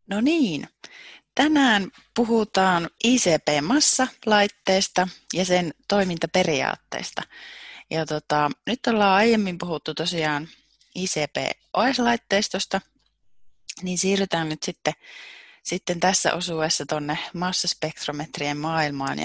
No niin, tänään puhutaan ICP-massalaitteesta ja sen toimintaperiaatteista. Nyt ollaan aiemmin puhuttu tosiaan ICP-OS-laitteistosta, niin siirrytään nyt sitten tässä osuessa tuonne massaspektrometrien maailmaan.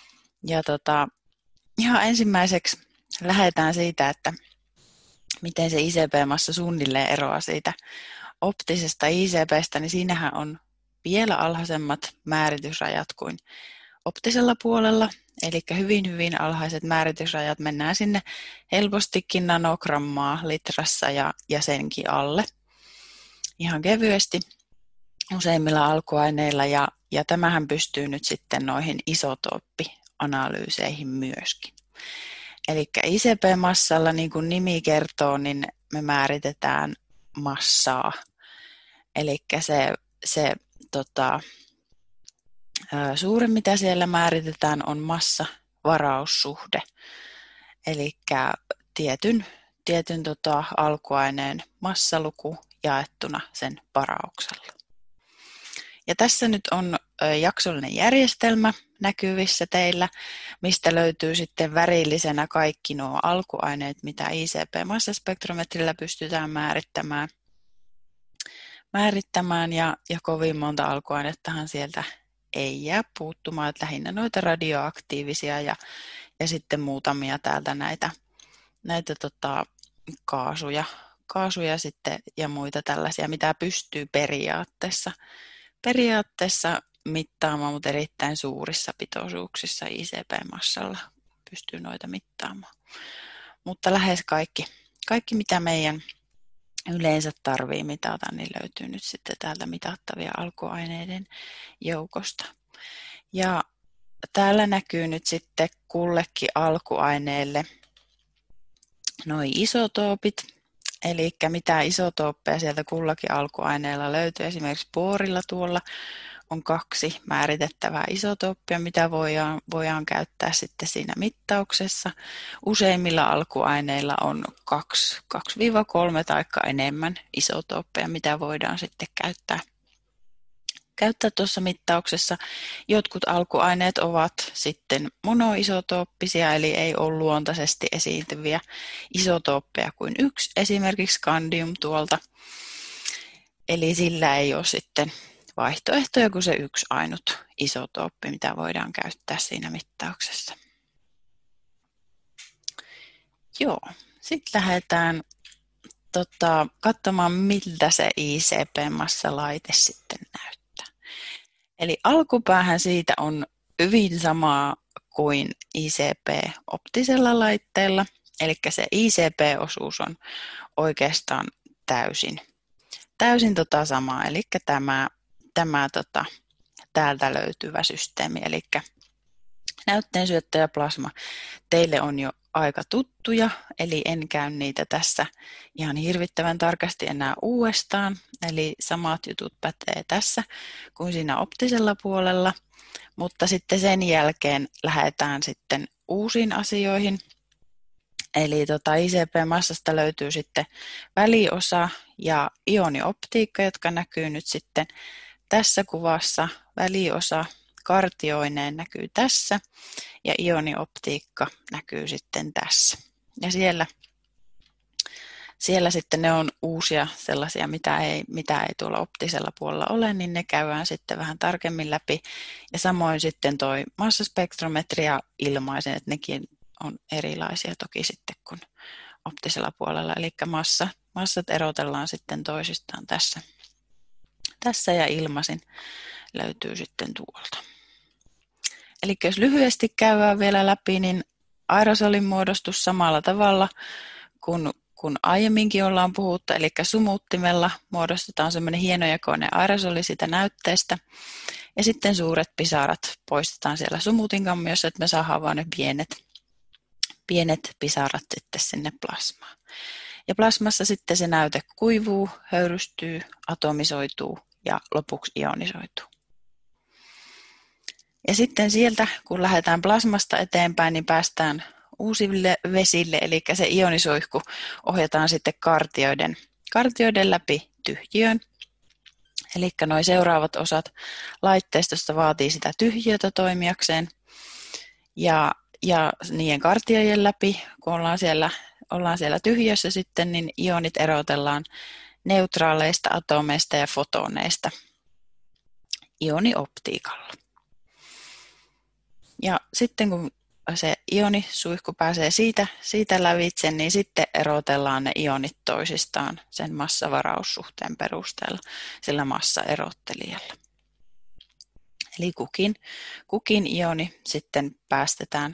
Ihan ensimmäiseksi lähdetään siitä, että miten se ICP-massa suunnilleen eroaa siitä optisesta ICP:stä, niin siinähän on vielä alhaisemmat määritysrajat kuin optisella puolella, eli hyvin alhaiset määritysrajat, mennään sinne helpostikin nanogrammaa litrassa ja senkin alle ihan kevyesti useimmilla alkuaineilla, ja tämähän pystyy nyt sitten noihin isotooppianalyyseihin myöskin. Eli ICP-massalla, niin kuin nimi kertoo, niin me määritetään massaa. Eli se suurin, mitä siellä määritetään, on massavaraussuhde. Eli tietyn alkuaineen massaluku jaettuna sen varauksella. Ja tässä nyt on jaksollinen järjestelmä näkyvissä teillä, mistä löytyy sitten värillisenä kaikki nuo alkuaineet, mitä ICP-massaspektrometrillä pystytään määrittämään ja kovin monta alkuainettahan sieltä ei jää puuttumaan, että lähinnä noita radioaktiivisia ja sitten muutamia täältä näitä kaasuja sitten ja muita tällaisia, mitä pystyy periaatteessa mittaamaan, mutta erittäin suurissa pitoisuuksissa ICP-massalla pystyy noita mittaamaan. Mutta lähes kaikki mitä meidän yleensä tarvii mitata, niin löytyy nyt sitten täältä mitattavia alkuaineiden joukosta. Ja täällä näkyy nyt sitten kullekin alkuaineelle noi isotoopit, eli mitä isotooppeja sieltä kullakin alkuaineella löytyy. Esimerkiksi boorilla tuolla on 2 määritettävää isotooppia, mitä voidaan käyttää sitten siinä mittauksessa. Useimmilla alkuaineilla on 2-3 tai enemmän isotooppeja, mitä voidaan sitten käyttää tuossa mittauksessa. Jotkut alkuaineet ovat sitten monoisotooppisia, eli ei ole luontaisesti esiintyviä isotooppeja kuin 1, esimerkiksi skandium tuolta. Eli sillä ei ole sitten vaihtoehtoja kuin se 1 ainut isotooppi, mitä voidaan käyttää siinä mittauksessa. Joo, sitten lähdetään katsomaan, miltä se ICP-massalaite sitten näyttää. Eli alkupäähän siitä on hyvin samaa kuin ICP-optisella laitteella, eli se ICP-osuus on oikeastaan täysin samaa, eli tämä täältä löytyvä systeemi, eli näytteensyöttö ja plasma teille on jo aika tuttuja, eli en käy niitä tässä ihan hirvittävän tarkasti enää uudestaan, eli samat jutut pätee tässä kuin siinä optisella puolella, mutta sitten sen jälkeen lähdetään sitten uusiin asioihin, eli ICP-massasta löytyy sitten väliosa ja ionioptiikka, jotka näkyy nyt sitten tässä kuvassa. Väliosa kartioineen näkyy tässä ja ionioptiikka näkyy sitten tässä. Ja siellä sitten ne on uusia sellaisia, mitä ei tuolla optisella puolella ole, niin ne käydään sitten vähän tarkemmin läpi. Ja samoin sitten toi massaspektrometri ja ilmaisen, että nekin on erilaisia toki sitten kuin optisella puolella. Eli massat erotellaan sitten toisistaan tässä ja ilmaisin löytyy sitten tuolta. Eli jos lyhyesti käydään vielä läpi, niin aerosolin muodostus samalla tavalla kuin aiemminkin ollaan puhuttu, eli sumuttimella muodostetaan semmoinen hienojakoinen aerosoli siitä näytteestä, ja sitten suuret pisarat poistetaan siellä sumutin kammiossa, että me saadaan vain ne pienet pisarat sitten sinne plasmaan. Ja plasmassa sitten se näyte kuivuu, höyrystyy, atomisoituu ja lopuksi ionisoituu. Ja sitten sieltä, kun lähdetään plasmasta eteenpäin, niin päästään uusille vesille, eli se ionisoihku ohjataan sitten kartioiden läpi tyhjiöön. Eli nuo seuraavat osat laitteistosta vaatii sitä tyhjiötä toimijakseen. Ja niiden kartiojen läpi, kun ollaan siellä tyhjössä sitten, niin ionit erotellaan neutraaleista atomeista ja fotoneista ionioptiikalla. Ja sitten kun se ionisuihku pääsee siitä lävitse, niin sitten erotellaan ne ionit toisistaan sen massavaraussuhteen perusteella sillä massaerottelijalla. Eli kukin ioni sitten päästetään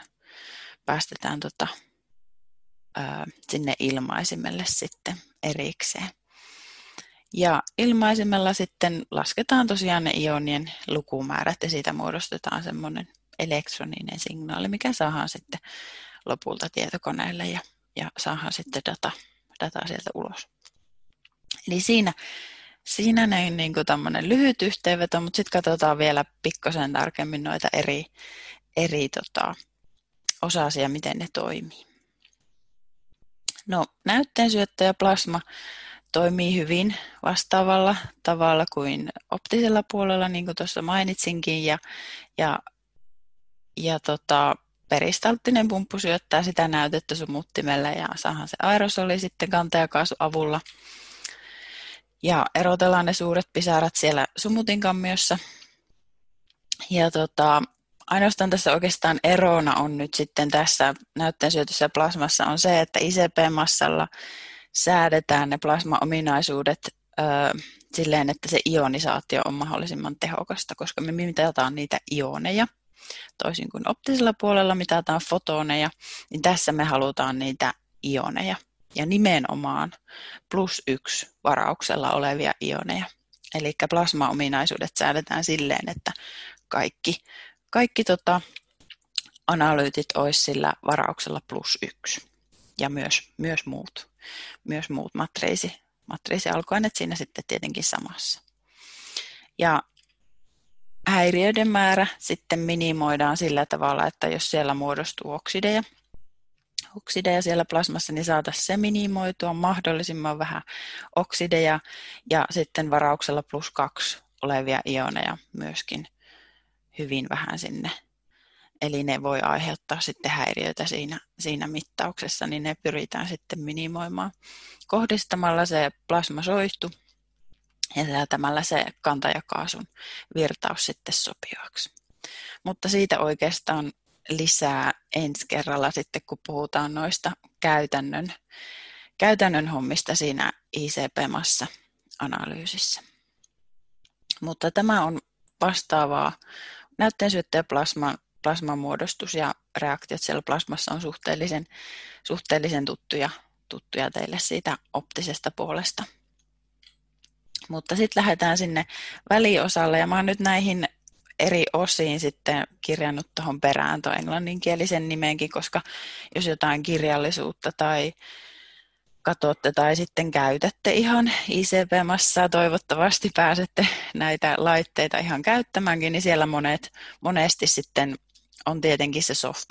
sinne ilmaisimelle sitten erikseen. Ja ilmaisimella sitten lasketaan tosiaan ne ionien lukumäärät ja siitä muodostetaan semmoinen elektroninen signaali, mikä saadaan sitten lopulta tietokoneelle ja saadaan sitten dataa sieltä ulos. Eli siinä näin niin kuin tämmöinen lyhyt yhteenveto, mutta sitten katsotaan vielä pikkasen tarkemmin noita eri osasia, miten ne toimii. No, näytteensyöttö ja plasma toimii hyvin vastaavalla tavalla kuin optisella puolella, niin kuin tuossa mainitsinkin, ja peristalttinen pumppu syöttää sitä näytettä sumuttimelle ja saadaan se aerosoli sitten kantajakaasun avulla. Ja erotellaan ne suuret pisarat siellä sumutinkammiossa. Ja ainoastaan tässä oikeastaan erona on nyt sitten tässä näytteensyötössä ja plasmassa on se, että ICP-massalla säädetään ne plasmaominaisuudet silleen, että se ionisaatio on mahdollisimman tehokasta, koska me mitataan niitä ioneja. Toisin kuin optisella puolella mitataan fotoneja, niin tässä me halutaan niitä ioneja. Ja nimenomaan +1 varauksella olevia ioneja. Eli plasmaominaisuudet säädetään silleen, että kaikki analyytit olisi sillä varauksella +1. Ja myös muut matriisialkuaineet siinä sitten tietenkin samassa. Ja häiriöiden määrä sitten minimoidaan sillä tavalla, että jos siellä muodostuu oksideja siellä plasmassa, niin saataisiin se minimoitua mahdollisimman vähän oksideja ja sitten varauksella +2 olevia ioneja myöskin hyvin vähän sinne. Eli ne voi aiheuttaa sitten häiriöitä siinä mittauksessa, niin ne pyritään sitten minimoimaan kohdistamalla se plasmasoihtu ja säätämällä se kantajakaasun virtaus sitten sopivaksi. Mutta siitä oikeastaan lisää ensi kerralla sitten, kun puhutaan noista käytännön hommista siinä ICP-massa-analyysissä. Mutta tämä on vastaavaa. Näytteensyöttö ja plasman muodostus ja reaktiot siellä plasmassa on suhteellisen tuttuja teille siitä optisesta puolesta. Mutta sitten lähdetään sinne väliosalle ja mä oon nyt näihin eri osiin sitten kirjannut tuohon perään tuon englanninkielisen nimenkin, koska jos jotain kirjallisuutta tai katsotte tai sitten käytätte ihan ICP-massaa, toivottavasti pääsette näitä laitteita ihan käyttämäänkin, niin siellä monesti sitten on tietenkin se softa,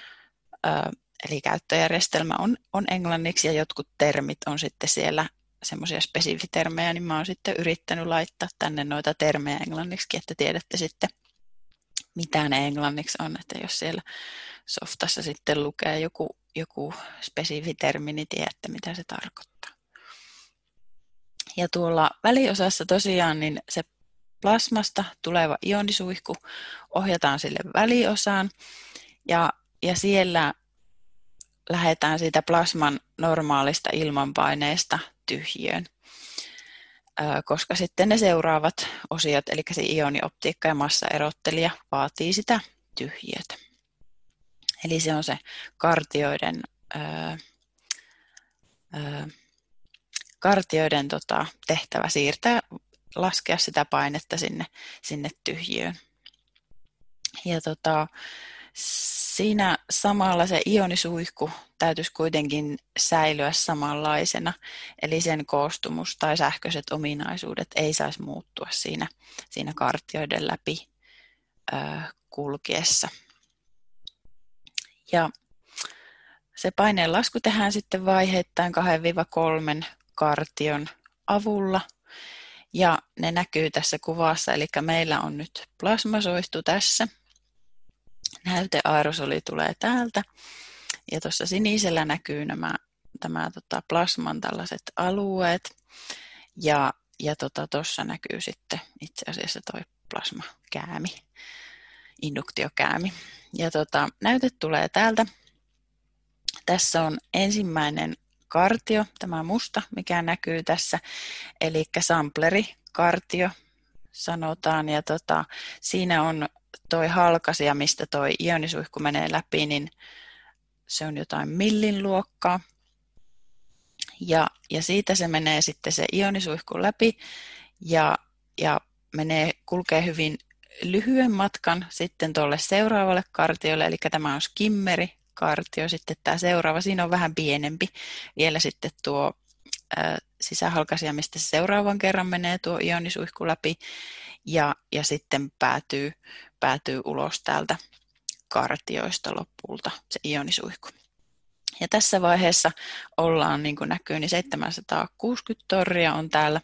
eli käyttöjärjestelmä on englanniksi ja jotkut termit on sitten siellä semmoisia spesifitermejä, niin mä oon sitten yrittänyt laittaa tänne noita termejä englanniksi, että tiedätte sitten, mitä ne englanniksi on, että jos siellä softassa sitten lukee joku spesifitermi, niin tiedätte, mitä se tarkoittaa. Ja tuolla väliosassa tosiaan niin se plasmasta tuleva ionisuihku ohjataan sille väliosaan ja siellä lähdetään siitä plasman normaalista ilmanpaineesta tyhjiöön, koska sitten ne seuraavat osiot, eli se ionioptiikka ja massaerottelija, vaatii sitä tyhjiötä. Eli se on se kartioiden tehtävä laskea sitä painetta sinne tyhjiöön. Ja siinä samalla se ionisuihku täytyisi kuitenkin säilyä samanlaisena, eli sen koostumus tai sähköiset ominaisuudet ei saisi muuttua siinä kartioiden läpi kulkiessa. Ja se paineen lasku tehdään sitten vaiheittain 2-3 kartion avulla. Ja ne näkyy tässä kuvassa, eli meillä on nyt plasmasoihtu tässä. Näyteaerosoli tulee täältä. Ja tuossa sinisellä näkyy tämä plasman tällaiset alueet. Ja tuossa näkyy sitten itse asiassa toi plasmakäämi, induktiokäämi. Ja näyte tulee täältä. Tässä on ensimmäinen kartio, tämä musta, mikä näkyy tässä, eli samplerikartio sanotaan. Ja siinä on toi halkaisija, mistä toi ionisuihku menee läpi, niin se on jotain millin luokkaa. Ja siitä se menee sitten se ionisuihku läpi ja kulkee hyvin lyhyen matkan sitten tuolle seuraavalle kartiolle, eli tämä on skimmerikartio, sitten tämä seuraava, siinä on vähän pienempi vielä sitten tuo sisähalkaisija, mistä se seuraavan kerran menee tuo ionisuihku läpi ja sitten päätyy ulos täältä kartioista lopulta se ionisuihku. Ja tässä vaiheessa ollaan, niin kuin näkyy, niin 760 torria on täällä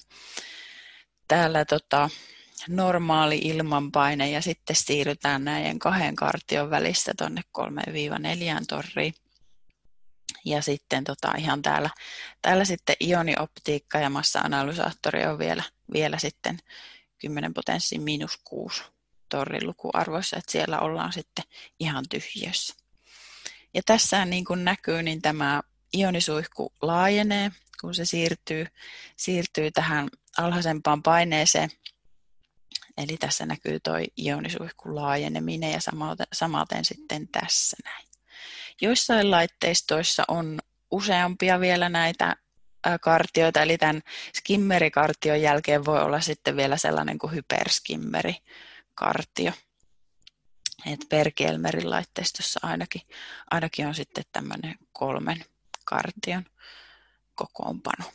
normaali ilmanpaine ja sitten siirrytään näiden kahden kartion välissä tuonne 3-4 torriin. Ja sitten ihan täällä sitten ionioptiikka ja massa-analysaattori on vielä sitten 10 potenssiin -6 torrin lukuarvoissa, että siellä ollaan sitten ihan tyhjössä. Ja tässä niin kuin näkyy, niin tämä ionisuihku laajenee, kun se siirtyy tähän alhaisempaan paineeseen. Eli tässä näkyy tuo ionisuihkun laajeneminen ja samaten sitten tässä näin. Joissain laitteistoissa on useampia vielä näitä kartioita, eli tämän skimmerikartion jälkeen voi olla sitten vielä sellainen kuin hyperskimmerikartio. Et Bergelmerin laitteistossa ainakin on sitten tämmöinen 3 kartion kokoonpano.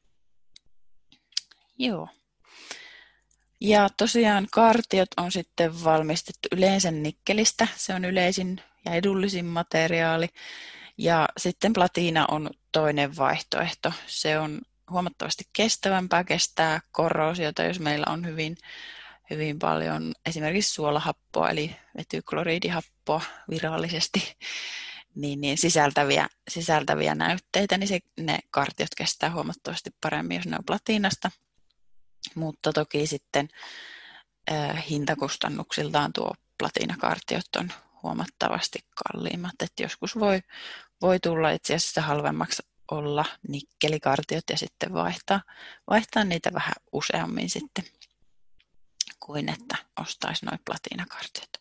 Joo. Ja tosiaan kartiot on sitten valmistettu yleensä nikkelistä. Se on yleisin ja edullisin materiaali. Ja sitten platiina on toinen vaihtoehto. Se on huomattavasti kestävämpää, kestää korroosiota, jos meillä on hyvin paljon esimerkiksi suolahappoa, eli vetykloriidihappoa virallisesti, niin sisältäviä näytteitä, niin ne kartiot kestää huomattavasti paremmin, jos ne on platiinasta. Mutta toki sitten hintakustannuksiltaan tuo platiinakartiot on huomattavasti kalliimmat. Et joskus voi tulla itse asiassa halvemmaksi olla nikkelikartiot ja sitten vaihtaa niitä vähän useammin sitten kuin että ostaisi noin platiinakartiot.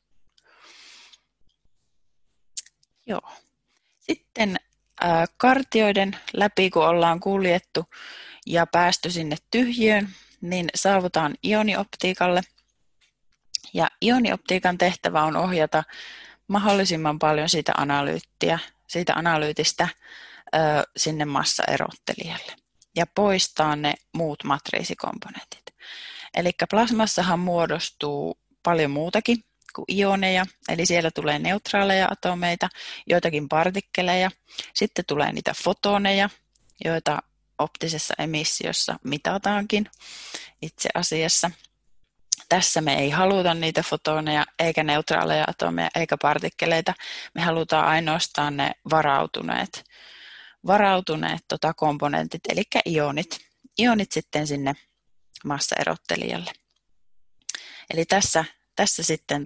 Joo. Sitten kartioiden läpi, kun ollaan kuljettu ja päästy sinne tyhjiöön, niin saavutaan ionioptiikalle. Ja ionioptiikan tehtävä on ohjata mahdollisimman paljon siitä analyytistä sinne massaerottelijalle ja poistaa ne muut matriisikomponentit. Eli plasmassahan muodostuu paljon muutakin kuin ioneja, eli siellä tulee neutraaleja atomeita, joitakin partikkeleja, sitten tulee niitä fotoneja, joita optisessa emissiossa mitataankin itse asiassa. Tässä me ei haluta niitä fotoneja, eikä neutraaleja atomeja, eikä partikkeleita. Me halutaan ainoastaan ne varautuneet komponentit, eli ionit sitten sinne massaerottelijalle. Eli tässä sitten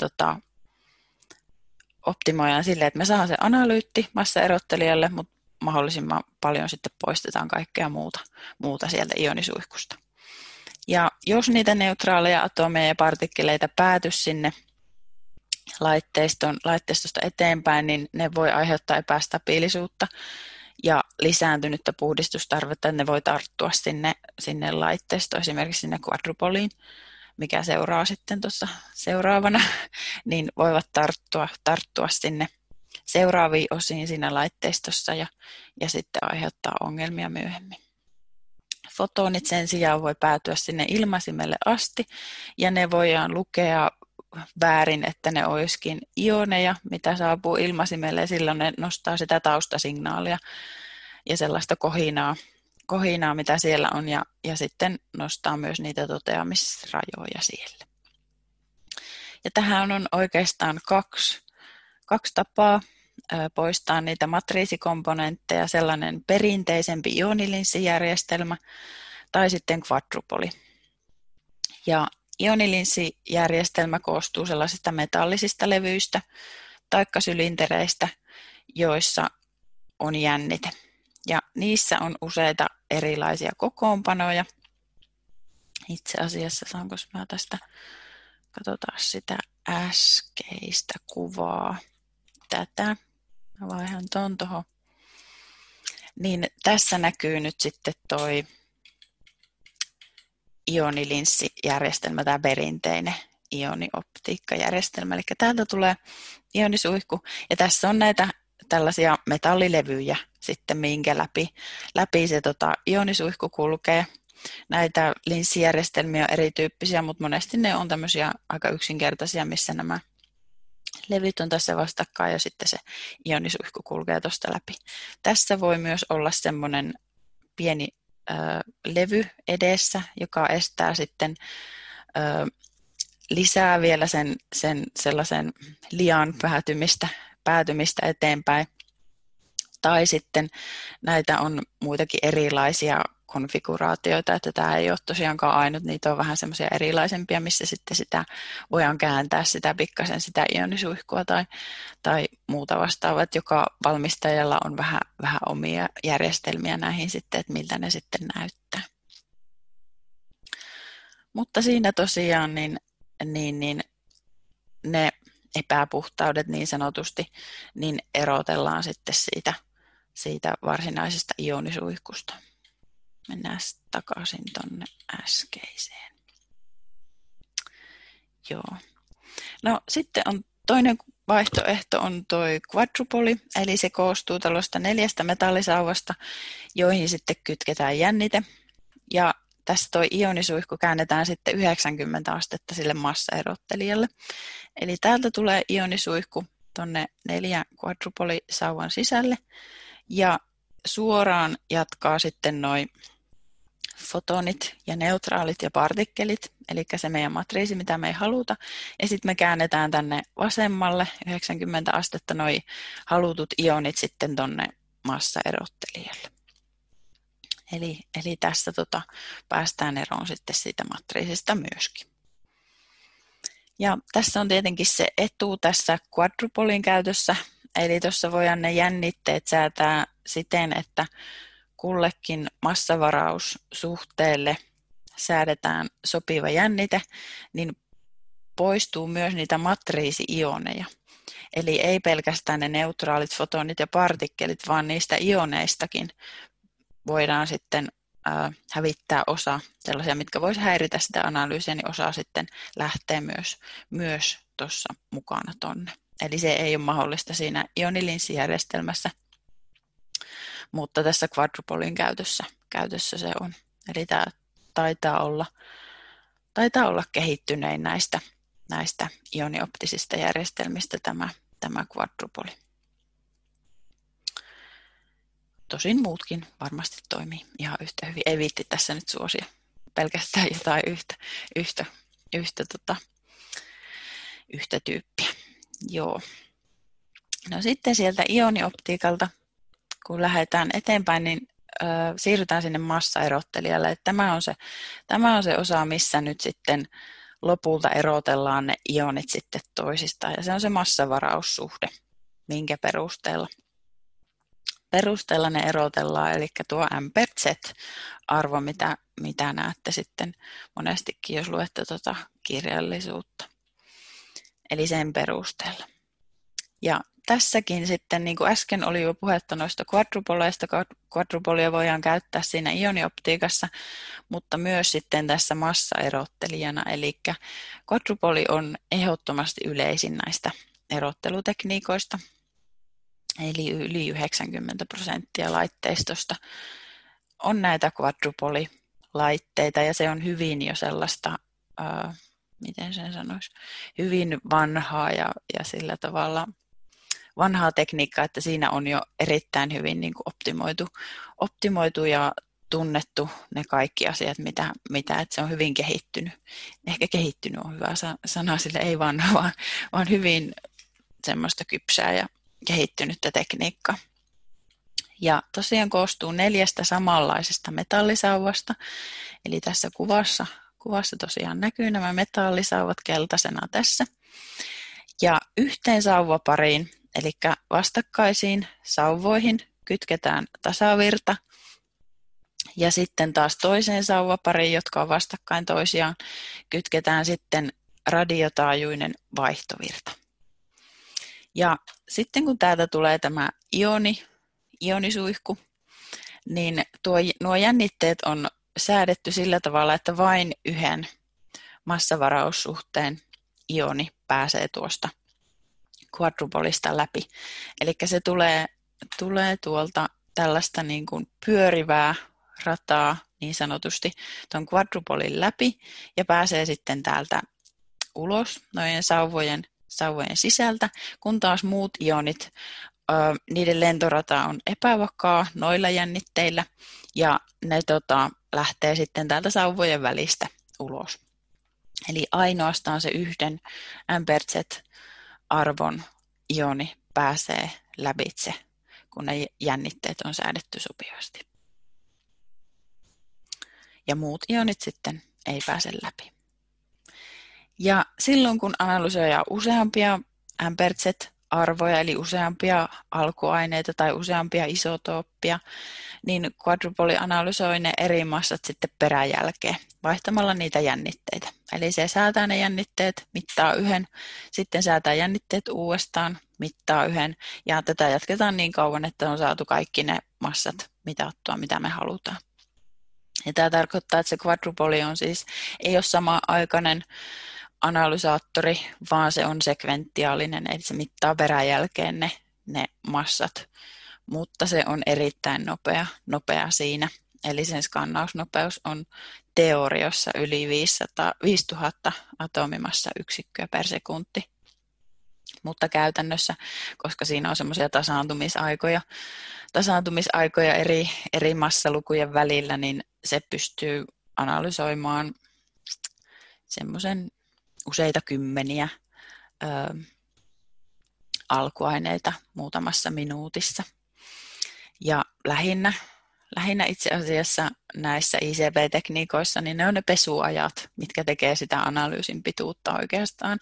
optimoidaan silleen, että me saadaan se analyytti massaerottelijalle, mutta mahdollisimman paljon sitten poistetaan kaikkea muuta sieltä ionisuihkusta. Ja jos niitä neutraaleja atomeja ja partikkeleita päätyisi sinne laitteistosta eteenpäin, niin ne voi aiheuttaa epästabiilisuutta ja lisääntynyttä puhdistustarvetta, että ne voi tarttua sinne laitteistoon, esimerkiksi sinne quadrupoliin, mikä seuraa sitten tuossa seuraavana, niin voivat tarttua sinne seuraaviin osiin siinä laitteistossa ja sitten aiheuttaa ongelmia myöhemmin. Fotonit sen sijaan voi päätyä sinne ilmaisimelle asti ja ne voidaan lukea väärin, että ne olisikin ioneja, mitä saapuu ilmaisimelle ja silloin ne nostaa sitä taustasignaalia ja sellaista kohinaa kohinaa, mitä siellä on, ja sitten nostaa myös niitä toteamisrajoja siellä. Ja tähän on oikeastaan kaksi tapaa poistaa niitä matriisikomponentteja, sellainen perinteisempi ionilinssijärjestelmä tai sitten quadrupoli. Ja ionilinssijärjestelmä koostuu sellaisista metallisista levyistä tai sylintereistä, joissa on jännite. Ja niissä on useita erilaisia kokoonpanoja. Itse asiassa saanko mä tästä, katsotaan sitä äskeistä kuvaa. Tätä. Mä vaihan ton tuohon. Niin tässä näkyy nyt sitten toi ionilinssijärjestelmä, tämä perinteinen ionioptiikkajärjestelmä. Eli täältä tulee ionisuihku ja tässä on näitä tällaisia metallilevyjä sitten, minkä läpi se ionisuihku kulkee. Näitä linssijärjestelmiä on erityyppisiä, mutta monesti ne on tämmöisiä aika yksinkertaisia, missä nämä levyt on tässä vastakkain ja sitten se ionisuihku kulkee tuosta läpi. Tässä voi myös olla semmoinen pieni levy edessä, joka estää sitten lisää vielä sen sellaisen lian päätymistä eteenpäin. Tai sitten näitä on muitakin erilaisia konfiguraatioita, että tämä ei ole tosiaankaan ainut, niitä on vähän semmoisia erilaisempia, missä sitten sitä voidaan kääntää sitä pikkasen sitä ionisuihkua tai muuta vastaavaa, että joka valmistajalla on vähän omia järjestelmiä näihin sitten, että miltä ne sitten näyttää. Mutta siinä tosiaan niin ne epäpuhtaudet niin sanotusti niin erotellaan sitten siitä varsinaisesta ionisuihkusta. Mennään takaisin tuonne äskeiseen. Joo. No sitten on toinen vaihtoehto on toi quadrupoli, eli se koostuu tällaista 4 metallisauvasta, joihin sitten kytketään jännite. Ja tässä toi ionisuihku käännetään sitten 90 astetta sille massaerottelijalle. Eli täältä tulee ionisuihku tuonne 4 quadrupolisauvan sisälle ja suoraan jatkaa sitten noi fotonit ja neutraalit ja partikkelit, eli se meidän matriisi, mitä me ei haluta, ja sitten me käännetään tänne vasemmalle 90 astetta noi halutut ionit sitten tonne massaerottelijalle. Eli tässä päästään eroon sitten siitä matriisista myöskin. Ja tässä on tietenkin se etu tässä quadrupolin käytössä, eli tuossa voidaan ne jännitteet säätää siten, että kullekin massavaraussuhteelle säädetään sopiva jännite, niin poistuu myös niitä matriisi-ioneja. Eli ei pelkästään ne neutraalit fotonit ja partikkelit, vaan niistä ioneistakin voidaan sitten hävittää osa sellaisia, mitkä voisi häiritä sitä analyysiä, niin osa sitten lähtee myös tuossa mukana tonne. Eli se ei ole mahdollista siinä ionilinssijärjestelmässä, mutta tässä quadrupolin käytössä se on. Eli tämä taitaa olla kehittynein näistä ionioptisista järjestelmistä tämä quadrupoli. Tosin muutkin varmasti toimii ihan yhtä hyvin. Ei viitti tässä nyt suosia pelkästään jotain yhtä tyyppiä. Joo. No sitten sieltä ionioptiikalta, kun lähdetään eteenpäin, niin siirrytään sinne massaerottelijalle. Että tämä on se osa, missä nyt sitten lopulta erotellaan ne ionit sitten toisistaan. Ja se on se massavaraussuhde, minkä perusteella ne erotellaan, eli tuo M per Z-arvo, mitä näette sitten monestikin, jos luette kirjallisuutta. Eli sen perusteella. Ja tässäkin sitten, niin kuin äsken oli jo puhetta noista quadrupoleista, quadrupolia voidaan käyttää siinä ionioptiikassa, mutta myös sitten tässä massaerottelijana, eli quadrupoli on ehdottomasti yleisin näistä erottelutekniikoista. Eli yli 90% laitteistosta on näitä quadrupoli-laitteita ja se on hyvin jo sellaista, miten sen sanoisi, hyvin vanhaa ja sillä tavalla vanhaa tekniikkaa, että siinä on jo erittäin hyvin niin kuin optimoitu ja tunnettu ne kaikki asiat, mitä että se on hyvin kehittynyt. Ehkä kehittynyt on hyvä sana, sille ei vaan hyvin semmoista kypsää ja kehittynyttä tekniikkaa. Ja tosiaan koostuu 4 samanlaisesta metallisauvasta, eli tässä kuvassa tosiaan näkyy nämä metallisauvat keltaisena tässä. Ja yhteen sauvapariin, eli vastakkaisiin sauvoihin kytketään tasavirta, ja sitten taas toiseen sauvapariin, jotka on vastakkain toisiaan, kytketään sitten radiotaajuinen vaihtovirta. Ja sitten kun täältä tulee tämä ionisuihku, niin nuo jännitteet on säädetty sillä tavalla, että vain yhden massavaraussuhteen ioni pääsee tuosta quadrupolista läpi. Eli se tulee tuolta tällaista niin kuin pyörivää rataa niin sanotusti tuon quadrupolin läpi ja pääsee sitten täältä ulos noiden sauvojen sisältä, kun taas muut ionit, niiden lentorata on epävakaa noilla jännitteillä ja ne lähtee sitten täältä sauvojen välistä ulos. Eli ainoastaan se yhden Amperetz-arvon ioni pääsee lävitse, kun ne jännitteet on säädetty sopivasti. Ja muut ionit sitten ei pääse läpi. Ja silloin kun analysoidaan useampia Amperetz-arvoja, eli useampia alkuaineita tai useampia isotooppia, niin quadrupoli analysoi ne eri massat sitten peräjälkeen vaihtamalla niitä jännitteitä. Eli se säätää ne jännitteet, mittaa yhden, sitten säätää jännitteet uudestaan, mittaa yhden, ja tätä jatketaan niin kauan, että on saatu kaikki ne massat mitattua, mitä me halutaan. Ja tämä tarkoittaa, että se quadrupoli on siis, ei ole sama-aikainen analysaattori, vaan se on sekventiaalinen, eli se mittaa peräjälkeen ne massat, mutta se on erittäin nopea siinä. Eli sen skannausnopeus on teoriassa yli 5000 atomimassa yksikköä per sekunti. Mutta käytännössä, koska siinä on semmoisia tasaantumisaikoja eri massalukujen välillä, niin se pystyy analysoimaan semmoisen useita kymmeniä alkuaineita muutamassa minuutissa. Ja lähinnä itse asiassa näissä ICP-tekniikoissa, niin ne on ne pesuajat, mitkä tekee sitä analyysin pituutta oikeastaan.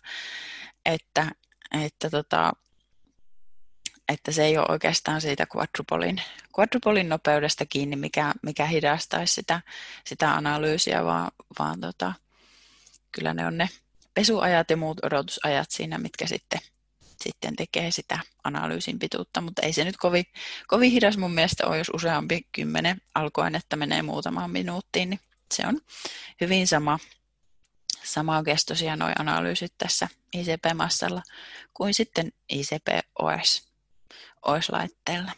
Että se ei ole oikeastaan siitä quadrupolin nopeudesta kiinni, mikä hidastaisi sitä analyysiä, vaan kyllä ne on ne pesuajat ja muut odotusajat siinä, mitkä sitten tekee sitä analyysin pituutta, mutta ei se nyt kovin hidas mun mielestä ole, jos useampi 10 alkuainetta menee muutamaan minuuttiin, niin se on hyvin samankestoisia nuo analyysit tässä ICP-massalla kuin sitten ICP-OS-laitteella.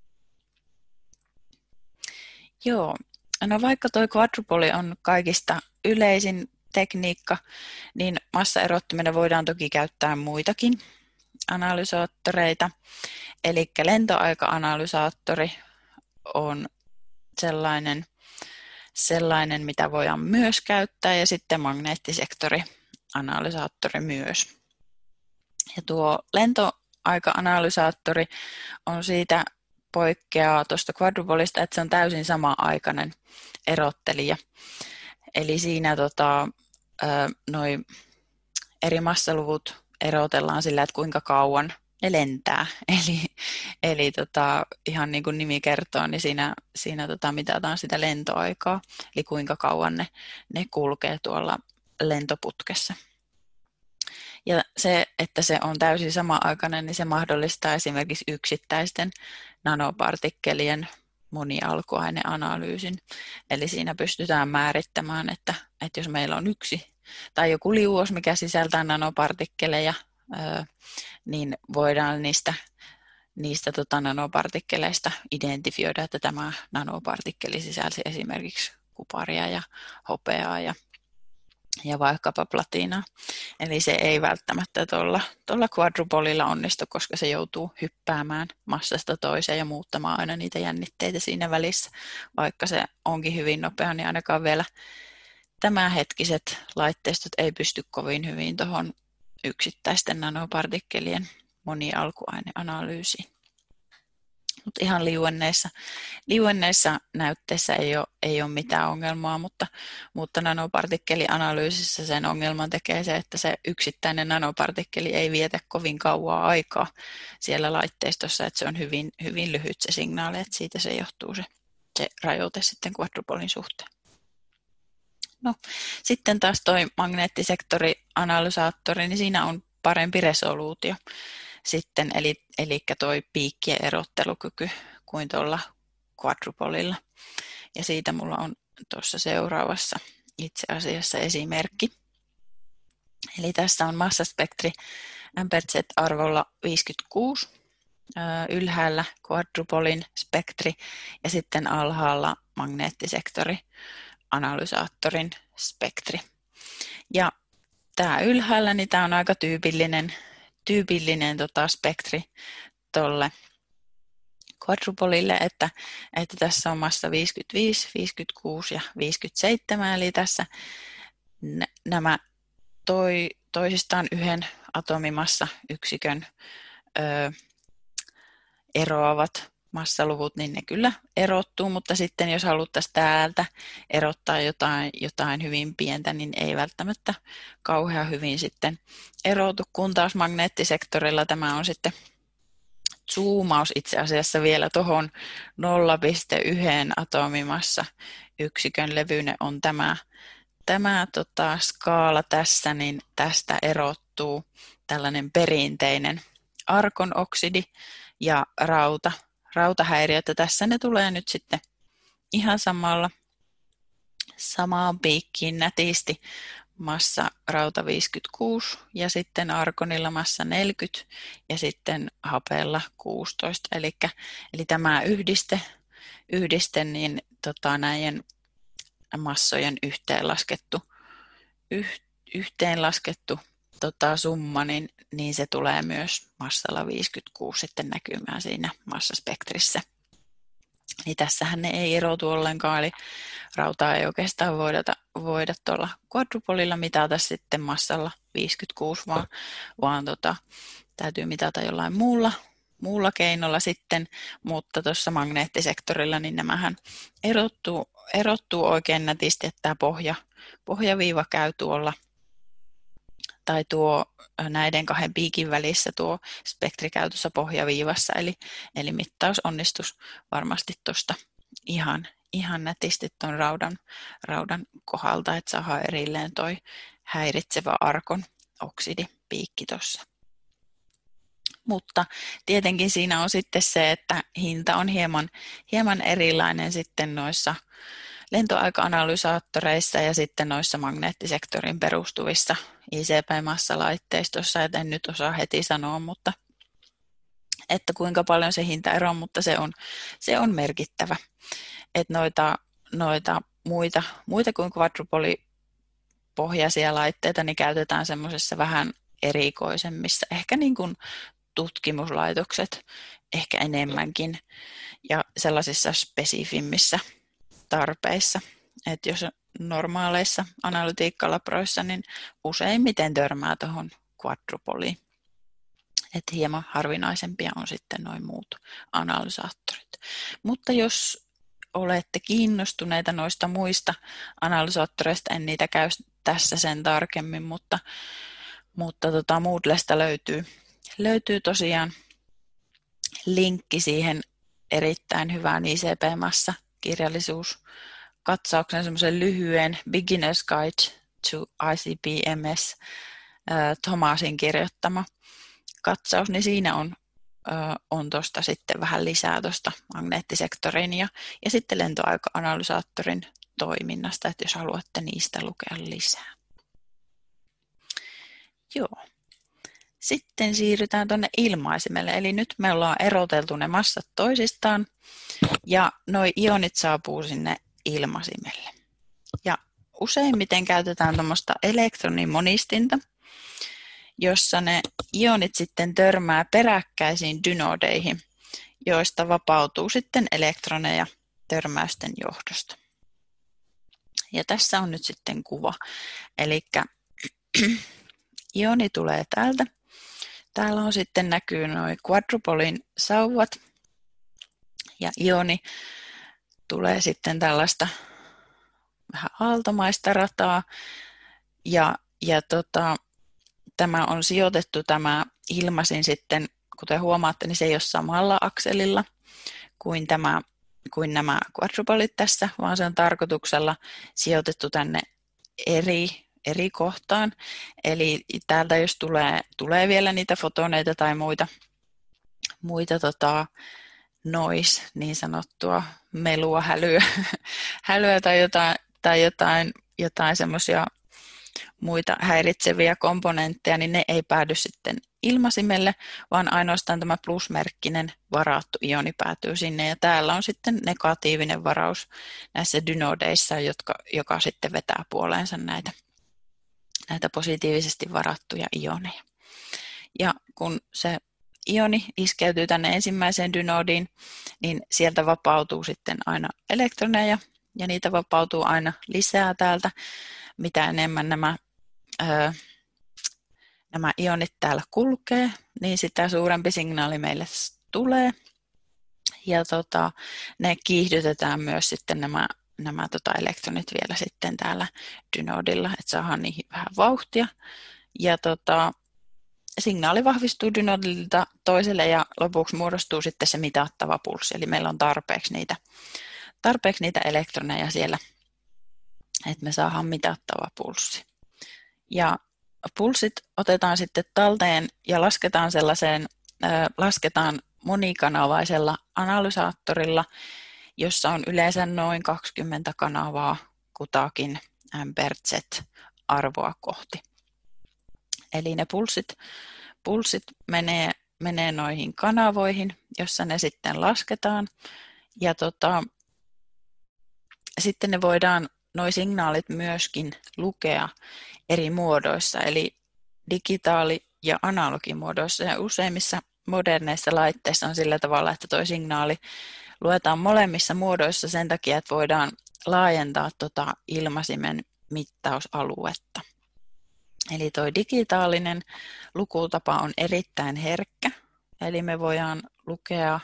Joo, no vaikka tuo quadrupoli on kaikista yleisin tekniikka, niin massaerottimena voidaan toki käyttää muitakin analysaattoreita. Eli lentoaika-analysaattori on sellainen, mitä voidaan myös käyttää, ja sitten magneettisektori-analysaattori myös. Ja tuo lentoaika-analysaattori on siitä poikkeaa tuosta quadrupolista, että se on täysin sama-aikainen erottelija. Eli siinä noi eri massaluvut erotellaan sillä, että kuinka kauan ne lentää. Eli ihan niin kuin nimi kertoo, niin siinä mitataan sitä lentoaikaa, eli kuinka kauan ne kulkee tuolla lentoputkessa. Ja se, että se on täysin sama-aikainen, niin se mahdollistaa esimerkiksi yksittäisten nanopartikkelien monialkuaineanalyysin. Eli siinä pystytään määrittämään, että jos meillä on yksi tai joku liuos, mikä sisältää nanopartikkeleja, niin voidaan niistä nanopartikkeleista identifioida, että tämä nanopartikkeli sisälsi esimerkiksi kuparia ja hopeaa ja vaikkapa platinaa. Eli se ei välttämättä tuolla quadrupolilla onnistu, koska se joutuu hyppäämään massasta toiseen ja muuttamaan aina niitä jännitteitä siinä välissä. Vaikka se onkin hyvin nopea, niin ainakaan vielä tämänhetkiset laitteistot ei pysty kovin hyvin tuohon yksittäisten nanopartikkelien monialkuaineanalyysiin. Mutta ihan liuenneissa näytteissä ei ole mitään ongelmaa, mutta nanopartikkelianalyysissä sen ongelman tekee se, että se yksittäinen nanopartikkeli ei vietä kovin kauaa aikaa siellä laitteistossa, että se on hyvin, hyvin lyhyt se signaali, että siitä se johtuu se rajoite sitten quadrupolin suhteen. No, sitten taas toi magneettisektorianalysaattori, niin siinä on parempi resoluutio sitten, eli toi piikkien erottelukyky kuin tuolla quadrupolilla. Ja siitä mulla on tuossa seuraavassa itse asiassa esimerkki. Eli tässä on massaspektri MPZ-arvolla 56, ylhäällä quadrupolin spektri ja sitten alhaalla magneettisektorianalysaattorin spektri. Ja tämä ylhäällä, niin tämä on aika tyypillinen spektri tuolle quadrupolille, että tässä on massa 55, 56 ja 57, eli tässä nämä toisistaan yhden atomimassa yksikön eroavat massaluvut, niin ne kyllä erottuu, mutta sitten jos haluttaisiin täältä erottaa jotain hyvin pientä, niin ei välttämättä kauhean hyvin sitten erotu, kun taas magneettisektorilla tämä on sitten zoomaus itse asiassa vielä tuohon 0,1 atomimassa yksikön levyinen on tämä skaala tässä, niin tästä erottuu tällainen perinteinen argonoksidi ja rautahäiriötä. Tässä ne tulee nyt sitten ihan samaan piikkiin nätisti. Massa rauta 56 ja sitten argonilla massa 40 ja sitten hapella 16. Eli tämä yhdiste niin näiden massojen yhteenlaskettu summa, niin se tulee myös massalla 56 sitten näkymään siinä massaspektrissä. Niin tässähän ne ei erotu ollenkaan, eli rautaa ei oikeastaan voida tuolla quadrupolilla mitata sitten massalla 56, vaan täytyy mitata jollain muulla keinolla sitten, mutta tuossa magneettisektorilla niin nämähän erottuu oikein nätisti, että tämä pohjaviiva käy tuolla, tai näiden kahden piikin välissä tuo spektri käy tuossa pohjaviivassa, eli mittaus onnistus varmasti tuosta ihan nätisti tuon raudan kohdalta, että saadaan erilleen toi häiritsevä argon oksidipiikki tuossa. Mutta tietenkin siinä on sitten se, että hinta on hieman erilainen sitten noissa lentoaika-analysaattoreissa ja sitten noissa magneettisektorin perustuvissa ICP-massalaitteistossa, et en nyt osaa heti sanoa, mutta että kuinka paljon se hintaero on, mutta se on merkittävä. Että noita muita kuin quadrupolipohjaisia laitteita niin käytetään semmoisessa vähän erikoisemmissa, ehkä niin kuin tutkimuslaitokset ehkä enemmänkin ja sellaisissa spesifimmissä tarpeissa. Että jos normaaleissa analytiikkalabroissa, niin useimmiten törmää tuohon quadrupoliin. Että hieman harvinaisempia on sitten noin muut analysaattorit. Mutta jos olette kiinnostuneita noista muista analysaattoreista, en niitä käy tässä sen tarkemmin, mutta Moodlesta löytyy tosiaan linkki siihen erittäin hyvään ICP-massa-kirjallisuuskatsauksen, semmoisen lyhyen Beginner's Guide to ICP-MS Thomasin kirjoittama katsaus, niin siinä on tuosta sitten vähän lisää tuosta magneettisektorin ja sitten lentoaika-analysaattorin toiminnasta, että jos haluatte niistä lukea lisää. Joo. Sitten siirrytään tuonne ilmaisimelle, eli nyt me ollaan eroteltu ne massat toisistaan ja noi ionit saapuu sinne ilmaisimelle. Ja useimmiten käytetään tuommoista elektronimonistinta, jossa ne ionit sitten törmää peräkkäisiin dynodeihin, joista vapautuu sitten elektroneja törmäysten johdosta. Ja tässä on nyt sitten kuva. Eli ioni tulee täältä. Täällä on sitten näkyy nuo quadrupolin sauvat. Ja ioni tulee sitten tällaista vähän aaltomaista rataa. Ja tämä on sijoitettu tämä ilmasin sitten, kuten huomaatte, niin se ei ole samalla akselilla kuin nämä quadrupolit tässä, vaan se on tarkoituksella sijoitettu tänne eri kohtaan. Eli täältä jos tulee vielä niitä fotoneita tai muita noise, niin sanottua melua, hälyä tai jotain semmoisia muita häiritseviä komponentteja, niin ne ei päädy sitten ilmasimelle, vaan ainoastaan tämä plusmerkkinen varattu ioni päätyy sinne. Ja täällä on sitten negatiivinen varaus näissä dynodeissa, joka sitten vetää puoleensa näitä positiivisesti varattuja ioneja. Ja kun se ioni iskeytyy tänne ensimmäiseen dynodiin, niin sieltä vapautuu sitten aina elektroneja, ja niitä vapautuu aina lisää täältä, mitä enemmän nämä ionit täällä kulkee, niin sitä suurempi signaali meille tulee. Ja ne kiihdytetään myös sitten nämä elektronit vielä sitten täällä dynodilla, että saadaan niihin vähän vauhtia. Ja signaali vahvistuu dynodilta toiselle ja lopuksi muodostuu sitten se mitattava pulssi. Eli meillä on tarpeeksi niitä elektroneja siellä, että me saadaan mitattava pulssi. Ja pulssit otetaan sitten talteen ja lasketaan monikanavaisella analysaattorilla, jossa on yleensä noin 20 kanavaa kutakin Amperes-arvoa kohti. Eli ne pulssit menee noihin kanavoihin, jossa ne sitten lasketaan. Ja sitten ne voidaan nuo signaalit myöskin lukea eri muodoissa, eli digitaali- ja analogimuodoissa. Ja useimmissa moderneissa laitteissa on sillä tavalla, että tuo signaali luetaan molemmissa muodoissa sen takia, että voidaan laajentaa ilmaisimen mittausaluetta. Eli tuo digitaalinen lukutapa on erittäin herkkä, eli me voidaan lukea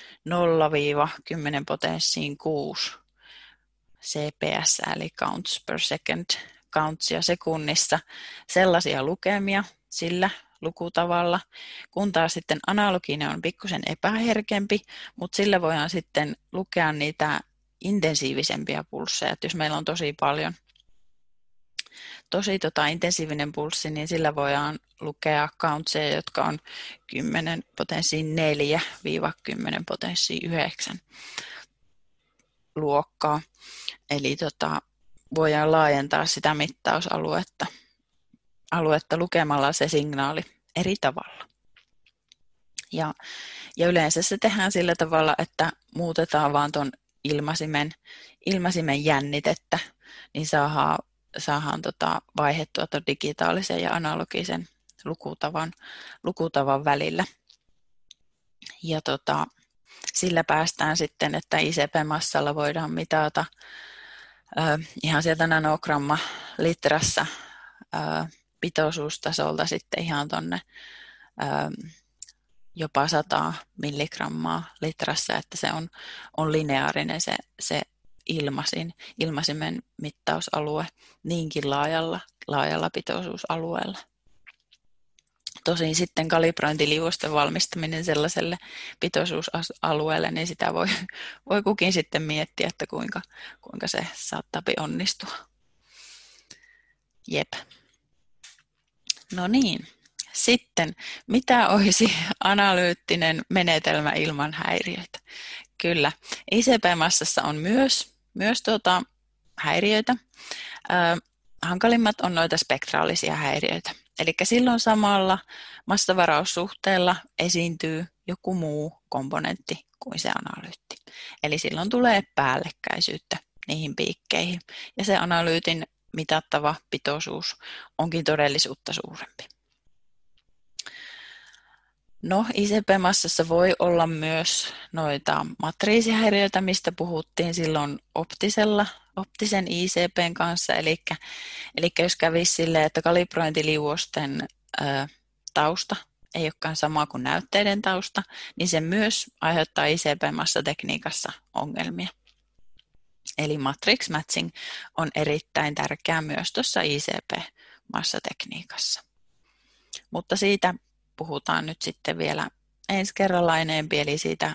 0-10 potenssiin 6 CPS, eli counts per second, countsia sekunnissa, sellaisia lukemia sillä lukutavalla, kun taas sitten analoginen on pikkusen epäherkempi, mutta sillä voidaan sitten lukea niitä intensiivisempiä pulsseja. Et jos meillä on tosi paljon intensiivinen pulssi, niin sillä voidaan lukea countseja, jotka on 10 potenssiin 4-10 potenssiin 9 luokkaa. Eli voidaan laajentaa sitä mittausaluetta lukemalla se signaali eri tavalla. Ja yleensä se tehdään sillä tavalla, että muutetaan vaan tuon ilmaisimen jännitettä, niin saadaan vaihdettua tuon digitaalisen ja analogisen lukutavan välillä. Ja sillä päästään sitten, että ICP-massalla voidaan mitata ihan sieltä nanogramma litrassa pitoisuustasolta sitten ihan tuonne jopa 100 milligrammaa litrassa, että se on lineaarinen se ilmaisimen mittausalue niinkin laajalla pitoisuusalueella. Tosin sitten kalibrointiliuosten valmistaminen sellaiselle pitoisuusalueelle, niin sitä voi kukin sitten miettiä, että kuinka se saattaa onnistua. Jep. No niin, sitten mitä olisi analyyttinen menetelmä ilman häiriöitä? Kyllä, ICP-massassa on myös häiriöitä. Hankalimmat on noita spektraalisia häiriöitä. Eli silloin samalla massavaraussuhteella esiintyy joku muu komponentti kuin se analyytti. Eli silloin tulee päällekkäisyyttä niihin piikkeihin. Ja se analyytin mitattava pitoisuus onkin todellisuutta suurempi. No, ICP-massassa voi olla myös noita matriisihäiriöitä, mistä puhuttiin silloin optisen ICPn kanssa. Eli jos kävisi silleen, että kalibrointiliuosten tausta ei olekaan sama kuin näytteiden tausta, niin se myös aiheuttaa ICP-massatekniikassa ongelmia. Eli matrix matching on erittäin tärkeää myös tuossa ICP-massatekniikassa. Mutta siitä puhutaan nyt sitten vielä ensi kerralla enempi, eli siitä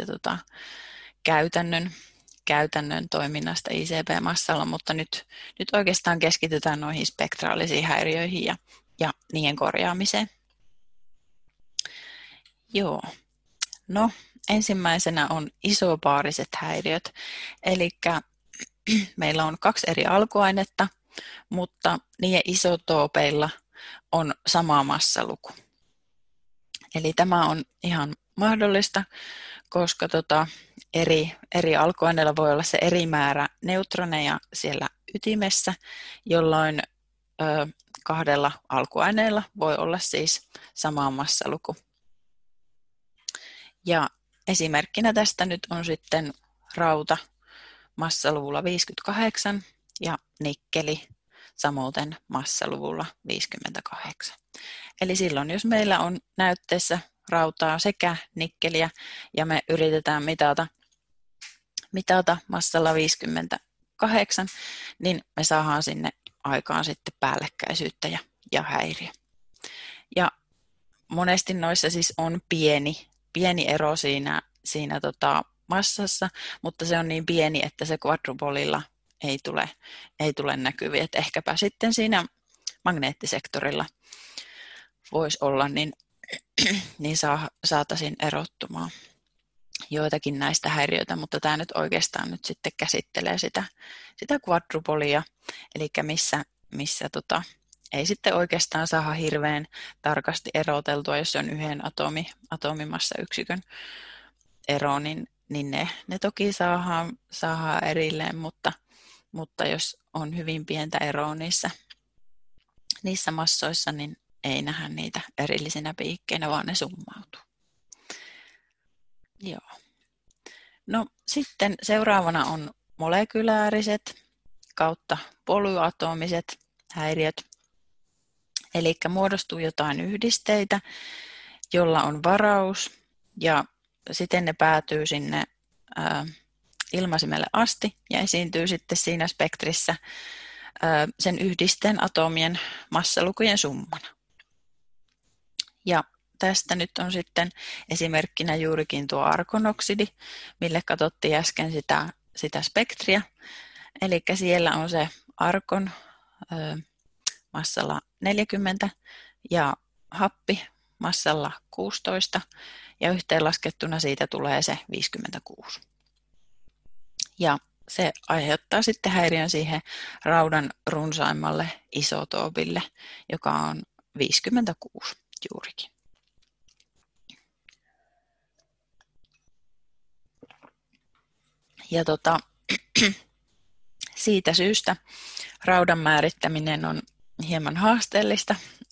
käytännön toiminnasta ICP-massalla, mutta nyt oikeastaan keskitytään noihin spektraalisiin häiriöihin ja niiden korjaamiseen. Joo. No, ensimmäisenä on isobaariset häiriöt, eli meillä on 2 eri alkuainetta, mutta niiden isotoopeilla on sama massaluku. Eli tämä on ihan mahdollista, koska eri alkuaineilla voi olla se eri määrä neutroneja siellä ytimessä, jolloin 2 alkuaineella voi olla siis sama massaluku. Ja esimerkkinä tästä nyt on sitten rauta massaluvulla 58 ja nikkeli samoin massaluvulla 58. Eli silloin, jos meillä on näytteessä rautaa sekä nikkeliä ja me yritetään mitata massalla 58, niin me saadaan sinne aikaan sitten päällekkäisyyttä ja häiriö. Ja monesti noissa siis on pieni ero siinä massassa, mutta se on niin pieni, että se quadrupolilla ei tule näkyviin. Että ehkäpä sitten siinä magneettisektorilla voisi olla, niin saataisiin erottumaan joitakin näistä häiriöitä, mutta tämä nyt oikeastaan nyt sitten käsittelee sitä quadrupolia, eli missä ei sitten oikeastaan saada hirveän tarkasti eroteltua, jos se on yhden atomimassayksikön ero, niin ne toki saadaan erilleen, mutta jos on hyvin pientä eroa niissä massoissa, niin ei nähdä niitä erillisinä piikkeinä, vaan ne summautuu. Joo. No sitten seuraavana on molekylääriset kautta polyatomiset häiriöt. Eli muodostuu jotain yhdisteitä, jolla on varaus ja sitten ne päätyy sinne ilmaisimelle asti ja esiintyy sitten siinä spektrissä sen yhdisteen atomien massalukujen summana. Ja tästä nyt on sitten esimerkkinä juurikin tuo argonoksidi, mille katsottiin äsken sitä spektriä. Eli siellä on se argon massalla 40 ja happi massalla 16 ja yhteenlaskettuna siitä tulee se 56. Ja se aiheuttaa sitten häiriön siihen raudan runsaimmalle isotoopille, joka on 56 juurikin. Ja siitä syystä raudan määrittäminen on hieman haasteellista